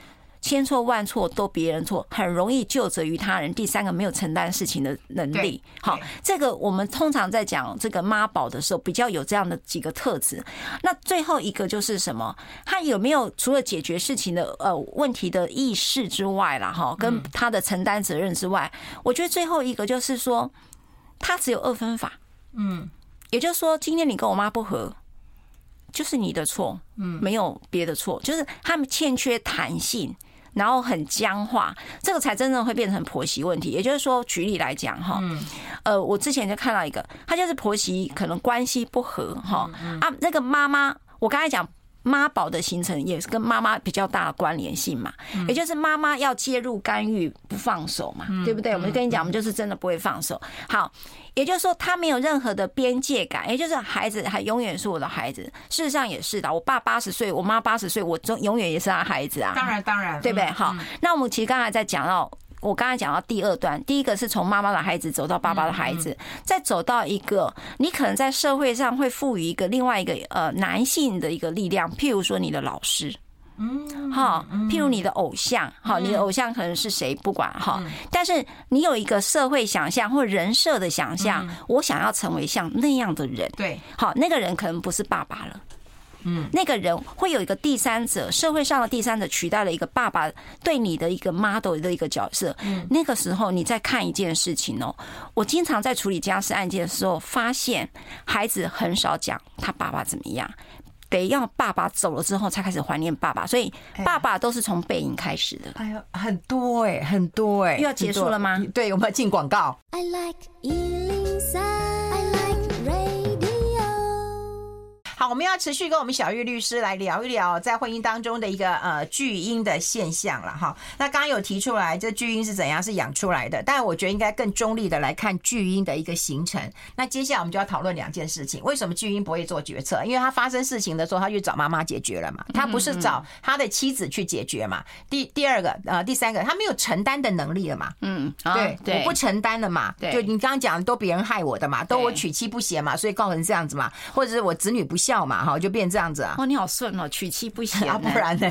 千错万错都别人错，很容易究责于他人。第三个，没有承担事情的能力。好，这个我们通常在讲这个妈宝的时候，比较有这样的几个特质。那最后一个就是什么？他有没有除了解决事情的呃问题的意识之外啦，哈，跟他的承担责任之外，我觉得最后一个就是说，他只有二分法。嗯，也就是说，今天你跟我妈不合，就是你的错，嗯，没有别的错，就是他们欠缺弹性，然后很僵化，这个才真正会变成婆媳问题。也就是说，举例来讲哈，呃，我之前就看到一个，他就是婆媳可能关系不和哈，啊，那个妈妈，我刚才讲。妈宝的形成也是跟妈妈比较大的关联性嘛，也就是妈妈要介入干预不放手嘛，对不对？我们跟你讲，我们就是真的不会放手。好，也就是说他没有任何的边界感，也就是孩子还永远是我的孩子。事实上也是的，我爸八十岁，我妈八十岁，我永远也是他孩子啊。 当然，当然， 对不对？好，那我们其实刚才在讲到。我刚才讲到第二段，第一个是从妈妈的孩子走到爸爸的孩子，再走到一个你可能在社会上会赋予一个另外一个呃男性的一个力量，譬如说你的老师，嗯，好，譬如你的偶像，好，你的偶像可能是谁不管哈，但是你有一个社会想象或人设的想象，我想要成为像那样的人，对，好，那个人可能不是爸爸了。嗯，那个人会有一个第三者，社会上的第三者取代了一个爸爸对你的一个 model 的一个角色。嗯，那个时候你再看一件事情哦，我经常在处理家事案件的时候，发现孩子很少讲他爸爸怎么样，得要爸爸走了之后才开始怀念爸爸，所以爸爸都是从背影开始的。 哎呀，很多哎，很多哎， 又要结束了吗？ 对，我们要进广告。I like 一零三。好，我们要持续跟我们小玉律师来聊一聊在婚姻当中的一个呃巨婴的现象了哈。那刚刚有提出来，这巨婴是怎样是养出来的？但我觉得应该更中立的来看巨婴的一个形成。那接下来我们就要讨论两件事情：为什么巨婴不会做决策？因为他发生事情的时候，他去找妈妈解决了嘛，他不是找他的妻子去解决嘛。第第二个呃第三个，他没有承担的能力了嘛。嗯，对，对，我不承担了嘛。就你刚刚讲的，都别人害我的嘛，都我娶妻不贤嘛，所以搞成这样子嘛，或者是我子女不孝嘛，哈，就变这样子啊。 哦，你好顺哦，娶妻不贤啊，不然呢？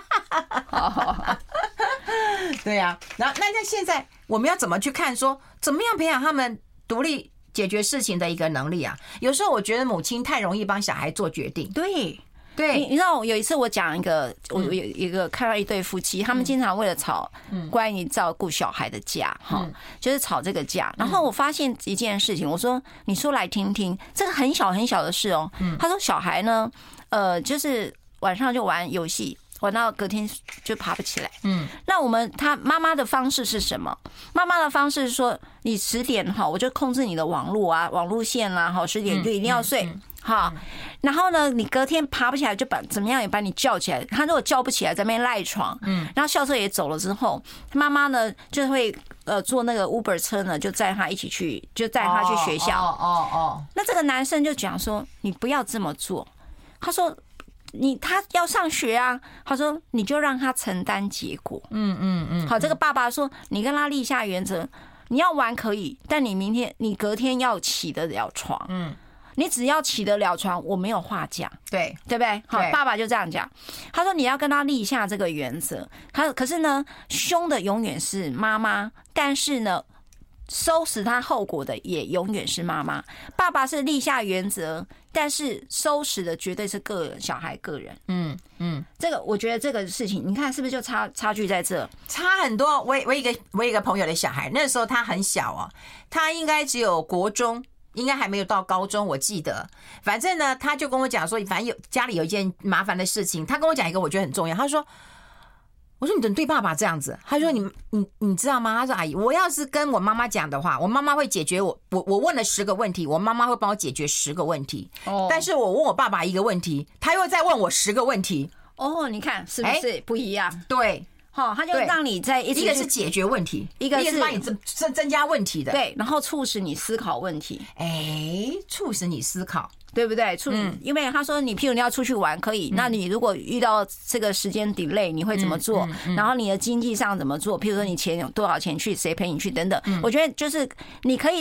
对呀、啊，然后那那现在我们要怎么去看说，怎么样培养他们独立解决事情的一个能力啊？有时候我觉得母亲太容易帮小孩做决定。 对。 对， 你知道有一次我讲一个，我有一个看到一对夫妻，他们经常为了吵关于照顾小孩的架，哈，就是吵这个架。然后我发现一件事情，我说你说来听听，这个很小很小的事哦。他说小孩呢，呃，就是晚上就玩游戏，玩到隔天就爬不起来。嗯，那我们他妈妈的方式是什么？妈妈的方式是说，你十点哈，我就控制你的网络啊，网路线啦，哈，十点就一定要睡。好，然后呢，你隔天爬不起来，就把怎么样也把你叫起来。他如果叫不起来，在那边赖床，嗯，然后校车也走了之后，妈妈呢就会呃坐那个 Uber 车呢，就载他一起去，就载他去学校。哦哦哦。那这个男生就讲说，你不要这么做。他说，你他要上学啊。他说，你就让他承担结果。嗯嗯嗯。好，这个爸爸说，你跟他立下原则，你要玩可以，但你明天你隔天要起得了床。嗯。你只要起得了床，我没有话讲，对对不对？好，爸爸就这样讲。他说你要跟他立下这个原则。他可是呢，凶的永远是妈妈，但是呢，收拾他后果的也永远是妈妈。爸爸是立下原则，但是收拾的绝对是个人小孩个人。嗯嗯，这个我觉得这个事情，你看是不是就差差距在这？ 差很多。我我一个我一个朋友的小孩，那时候他很小哦，他应该只有国中。应该还没有到高中，我记得。反正呢，他就跟我讲说，反正有家里有一件麻烦的事情，他跟我讲一个我觉得很重要。他说：“我说你怎么对爸爸这样子？”他说你：“你你你知道吗？”他说：“阿姨，我要是跟我妈妈讲的话，我妈妈会解决我。我我问了十个问题，我妈妈会帮我解决十个问题。哦，但是我问我爸爸一个问题，他又再问我十个问题。 哦，你看是不是不一样？欸、 对。” 好，他就让你在一一个是解决问题，一个是帮你增增增加问题的， 对，然后促使你思考问题， 哎，促使你思考， 对不对？促，嗯、因为他说你，譬如你要出去玩，可以，嗯、那你如果遇到这个时间 delay， 你会怎么做？嗯嗯嗯、然后你的经济上怎么做？譬如说你钱有多少钱去，谁陪你去等等。嗯、我觉得就是你可以让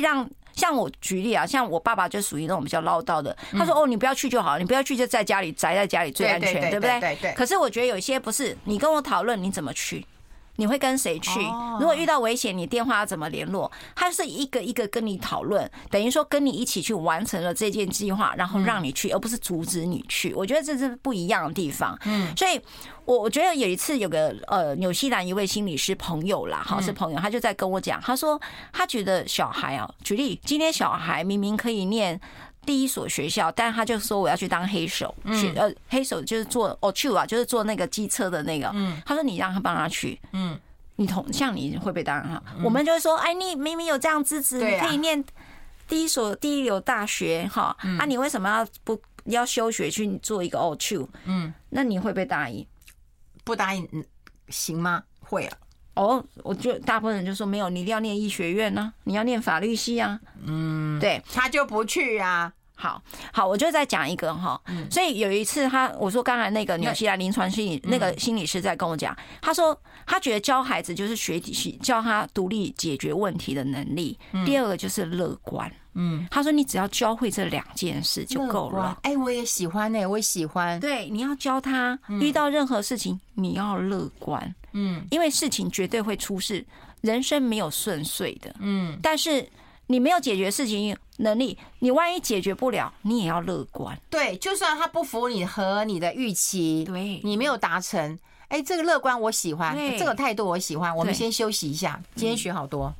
像我举例啊，像我爸爸就属于那种比较唠叨的，他说：“哦，你不要去就好，你不要去就在家里宅在家里最安全，对不对？”对对。可是我觉得有些不是，你跟我讨论你怎么去。你会跟谁去？如果遇到危险，你电话要怎么联络？他是一个一个跟你讨论，等于说跟你一起去完成了这件计划，然后让你去，而不是阻止你去。我觉得这是不一样的地方。嗯，所以我我觉得有一次有个呃纽西兰一位心理师朋友啦，好是朋友，他就在跟我讲，他说他觉得小孩啊，举例今天小孩明明可以念第一所学校，但他就说我要去当黑手，嗯，呃，黑手就是做 Ochu 啊，就是做那个机车的那个。嗯，他说你让他帮他去，嗯，你同像你会被当然哈，我们就会说，哎，你明明有这样资质，你可以念第一所第一流大学哈，啊，你为什么要不要休学去做一个 Ochu？嗯，那你会被答应？ 不答应行吗？会啊。 哦，我觉得大部分人就说没有，你一定要念医学院呢、啊，你要念法律系啊。嗯，对， 他就不去啊。 好好，我就再讲一个哈。所以有一次他，我说刚才那个纽西兰临床心理那个心理师在跟我讲，他说他觉得教孩子就是学习教他独立解决问题的能力，第二个就是乐观。嗯，他说你只要教会这两件事就够了。 哎，我也喜欢哎，我也喜欢。 对，你要教他遇到任何事情你要乐观。嗯，因为事情绝对会出事，人生没有顺遂的。嗯，但是你没有解决事情能力，你万一解决不了，你也要乐观。 对，就算他不符你和你的预期，对，你没有达成，哎，这个乐观我喜欢，这个态度我喜欢。我们先休息一下，今天学好多。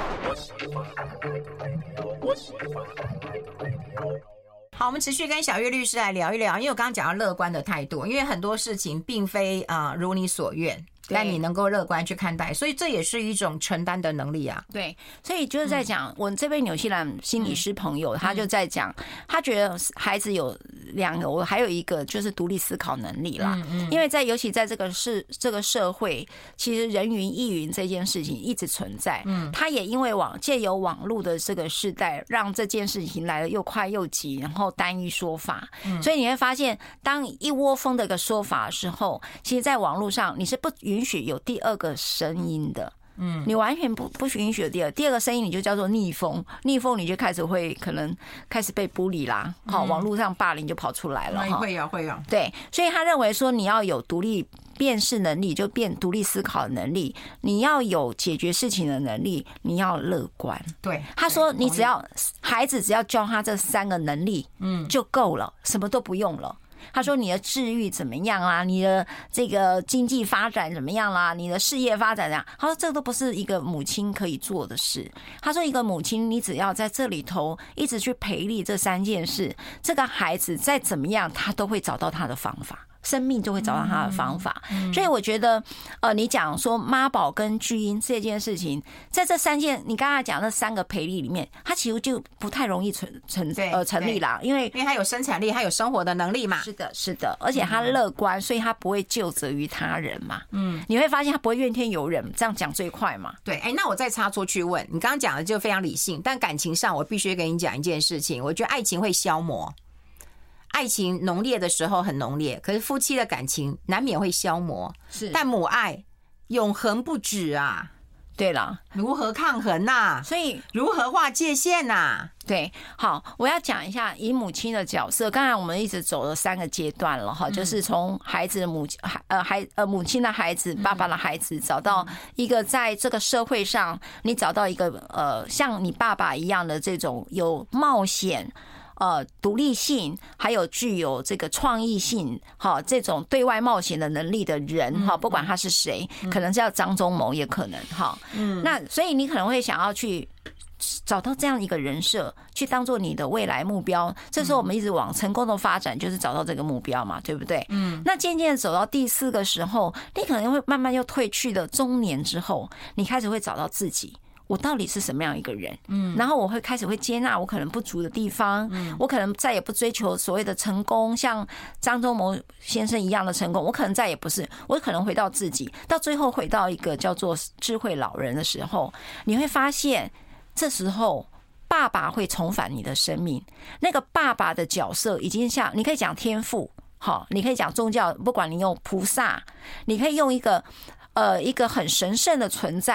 好，我们持续跟小月律师来聊一聊，因为我刚刚讲到乐观的态度，因为很多事情并非啊、呃、如你所愿。但你能够乐观去看待，所以这也是一种承担的能力啊。 对，所以就是在讲，我这位纽西兰心理师朋友，他就在讲，他觉得孩子有两个，我还有一个就是独立思考能力啦。因为在尤其在这个是这个社会，其实人云亦云这件事情一直存在。嗯，他也因为网借由网络的这个时代，让这件事情来得又快又急，然后单一说法。所以你会发现，当一窝蜂的一个说法的时候，其实在网络上你是不允许有第二个声音的，嗯，你完全不不允许有第二第二个声音，你就叫做逆风，逆风你就开始会可能开始被bully啦，好，网络上霸凌就跑出来了， 会有会有， 对，所以他认为说你要有独立辨识能力，就变独立思考的能力，你要有解决事情的能力，你要乐观。 对， 他说你只要孩子只要教他这三个能力，嗯，就够了，什么都不用了。他说你的治愈怎么样啦？你的这个经济发展怎么样啦？你的事业发展怎么样？他说这都不是一个母亲可以做的事。他说一个母亲，你只要在这里头一直去培力这三件事，这个孩子再怎么样，他都会找到他的方法。生命就会找到他的方法，所以我觉得，呃，你讲说妈宝跟巨婴这件事情，在这三件你刚才讲那三个培力里面，它其实就不太容易成成呃成立啦，因为因为他有生产力，他有生活的能力嘛。 是的，是的，而且他乐观，所以他不会咎责于他人嘛。嗯，你会发现他不会怨天尤人，这样讲最快嘛。 对，哎，那我再插出去问你，刚刚讲的就非常理性，但感情上我必须跟你讲一件事情，我觉得爱情会消磨。爱情浓烈的时候很浓烈，可是夫妻的感情难免会消磨。是，但母爱永恒不止啊！ 对了， 如何抗衡呐、啊？所以如何划界限呐、啊？ 对，好，我要讲一下以母亲的角色。刚才我们一直走了三个阶段了哈，就是从孩子的母呃孩呃母亲的孩子、爸爸的孩子，找到一个在这个社会上，你找到一个呃像你爸爸一样的这种有冒险。呃，独立性还有具有这个创意性，哈，这种对外冒险的能力的人，哈，不管他是谁，可能叫张忠谋，也可能哈。嗯，那所以你可能会想要去找到这样一个人设，去当做你的未来目标。这时候我们一直往成功的发展，就是找到这个目标嘛，对不对？嗯。那渐渐走到第四个时候，你可能会慢慢又退去的中年之后，你开始会找到自己。我到底是什么样一个人？嗯，然后我会开始会接纳我可能不足的地方，嗯，我可能再也不追求所谓的成功，像张忠谋先生一样的成功，我可能再也不是，我可能回到自己，到最后回到一个叫做智慧老人的时候，你会发现，这时候爸爸会重返你的生命，那个爸爸的角色已经像，你可以讲天父，好，你可以讲宗教，不管你用菩萨，你可以用一个呃一个很神圣的存在。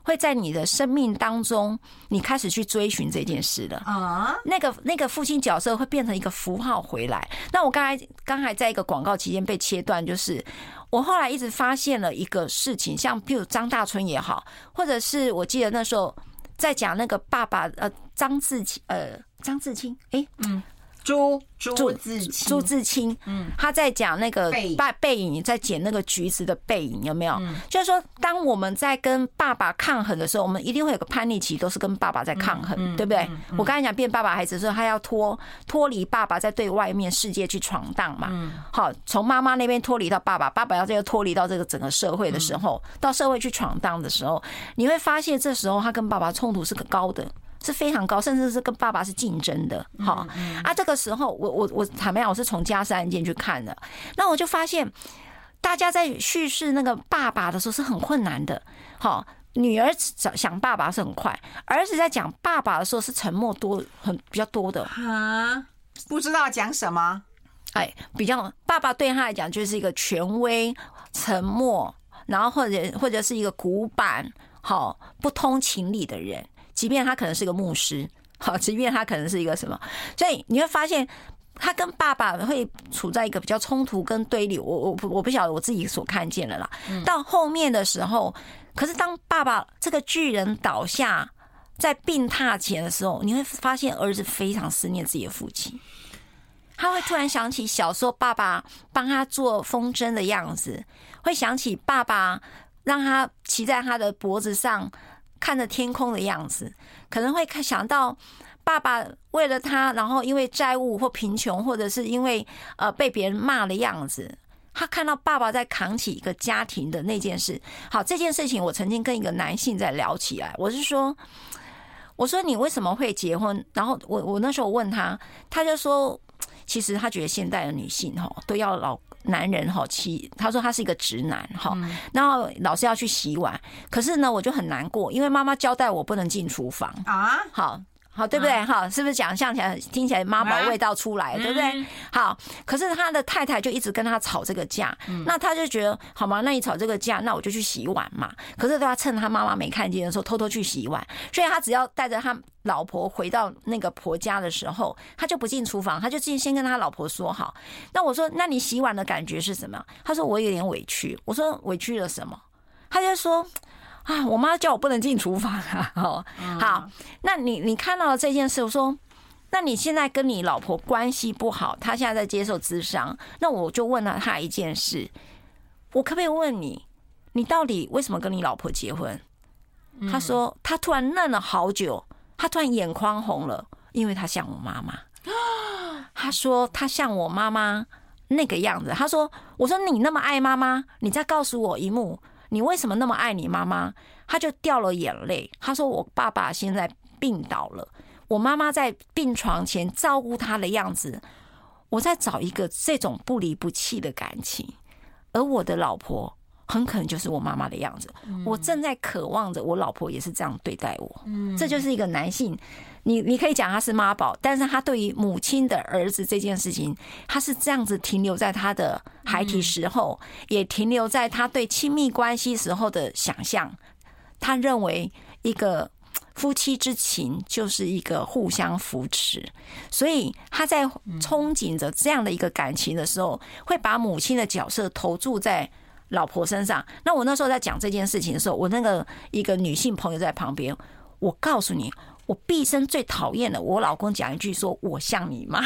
会在你的生命当中，你开始去追寻这件事了啊。那个那个父亲角色会变成一个符号回来。那我刚才刚才在一个广告期间被切断，就是我后来一直发现了一个事情，像譬如张大春也好，或者是我记得那时候在讲那个爸爸呃张志清呃张志清哎嗯。 朱朱自清， 朱自清，嗯，他在讲那个爸背影，在剪那个橘子的背影，有没有？嗯、就是说，当我们在跟爸爸抗衡的时候，我们一定会有个叛逆期，都是跟爸爸在抗衡，嗯、对不对？嗯嗯、我刚才讲变爸爸孩子的时候，他要脱脱离爸爸，在对外面世界去闯荡嘛。嗯、好，从妈妈那边脱离到爸爸，爸爸要再脱离到这个整个社会的时候，嗯、到社会去闯荡的时候，你会发现这时候他跟爸爸冲突是个高的。是非常高，甚至是跟爸爸是竞争的，好啊。这个时候，我我我坦白讲，我是从家事案件去看的，那我就发现，大家在叙事那个爸爸的时候是很困难的，好，女儿想爸爸是很快，儿子在讲爸爸的时候是沉默多，很比较多的啊，不知道讲什么， 哎，比较爸爸对他来讲就是一个权威、沉默，然后或者或者是一个古板、好不通情理的人。即便他可能是个牧师，好，即便他可能是一个什么，所以你会发现他跟爸爸会处在一个比较冲突跟对立。我我我不晓得我自己所看见了啦。到后面的时候，可是当爸爸这个巨人倒下在病榻前的时候，你会发现儿子非常思念自己的父亲，他会突然想起小时候爸爸帮他做风筝的样子，会想起爸爸让他骑在他的脖子上。看着天空的样子，可能会想到爸爸为了他，然后因为债务或贫穷，或者是因为呃被别人骂的样子，他看到爸爸在扛起一个家庭的那件事。好，这件事情我曾经跟一个男性在聊起来，我是说，我说你为什么会结婚？然后我我那时候问他，他就说，其实他觉得现代的女性哈都要老。男人哈妻，他说他是一个直男哈，然后老是要去洗碗，可是呢我就很难过，因为妈妈交代我不能进厨房啊，好。好，对不对？哈，是不是讲像起来听起来妈宝味道出来，对不对？好，可是他的太太就一直跟他吵这个架，那他就觉得好吗？那你吵这个架，那我就去洗碗嘛。可是他趁他妈妈没看见的时候，偷偷去洗碗。所以他只要带着他老婆回到那个婆家的时候，他就不进厨房，他就先跟他老婆说好。那我说，那你洗碗的感觉是什么？他说我有点委屈。我说委屈了什么？他就说。啊，我妈叫我不能进厨房啊！哦，好，那你你看到了这件事，我说，那你现在跟你老婆关系不好，她现在在接受咨商，那我就问了她一件事，我可不可以问你，你到底为什么跟你老婆结婚？她说，她突然愣了好久，她突然眼眶红了，因为她像我妈妈。她说她像我妈妈那个样子。她说，我说你那么爱妈妈，你再告诉我一幕。你为什么那么爱你妈妈？他就掉了眼泪。他说：“我爸爸现在病倒了，我妈妈在病床前照顾他的样子，我在找一个这种不离不弃的感情，而我的老婆很可能就是我妈妈的样子。我正在渴望着我老婆也是这样对待我。这就是一个男性。”你你可以讲他是妈宝，但是他对于母亲的儿子这件事情，他是这样子停留在他的孩提时候，也停留在他对亲密关系时候的想象。他认为一个夫妻之情就是一个互相扶持，所以他在憧憬着这样的一个感情的时候，会把母亲的角色投注在老婆身上。那我那时候在讲这件事情的时候，我那个一个女性朋友在旁边，我告诉你。我毕生最讨厌的，我老公讲一句说：“我像你妈。”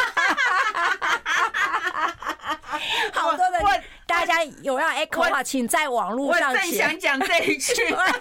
好多的，大家有要 echo 的话，请在网络上写。 我正想讲这一句，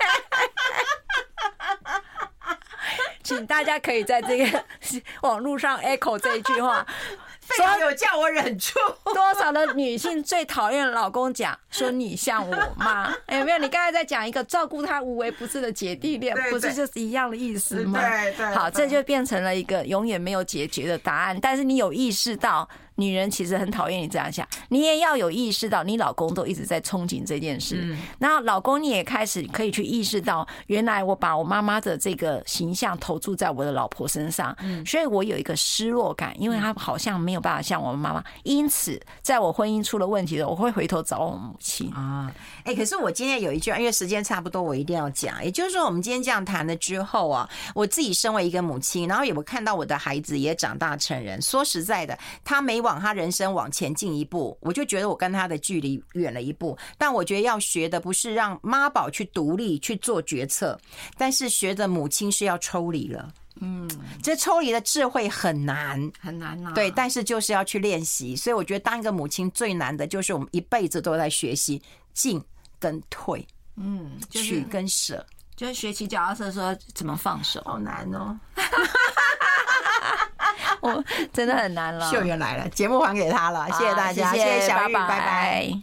请大家可以在这个网络上 echo 这一句话。 非常有叫我忍住。 多少的女性最讨厌老公讲说你像我妈？有没有？你刚才在讲一个照顾她无微不至的姐弟恋，不是就是一样的意思吗？ 对对。 好，这就变成了一个永远没有解决的答案。但是你有意识到， 女人其实很讨厌你这样想，你也要有意识到你老公都一直在憧憬这件事，嗯，然后老公你也开始可以去意识到，原来我把我妈妈的这个形象投注在我的老婆身上，嗯，所以我有一个失落感，因为她好像没有办法像我妈妈，因此在我婚姻出了问题的，我会回头找我母亲啊。哎、欸，可是我今天有一句，因为时间差不多，我一定要讲，也就是说，我们今天这样谈了之后啊，我自己身为一个母亲，然后也我看到我的孩子也长大成人，说实在的，他每往他人生往前进一步，我就觉得我跟他的距离远了一步。但我觉得要学的不是让妈宝去独立去做决策，但是学的母亲是要抽离了。嗯，这抽离的智慧很难， 很难啊。 对，但是就是要去练习。所以我觉得当一个母亲最难的就是我们一辈子都在学习进跟退，嗯，就是、取跟舍， 就是学骑脚踏车说怎么放手， 好难哦。 我真的很难了。 秀媛来了，节目还给他了，谢谢大家，谢谢小玉，拜拜。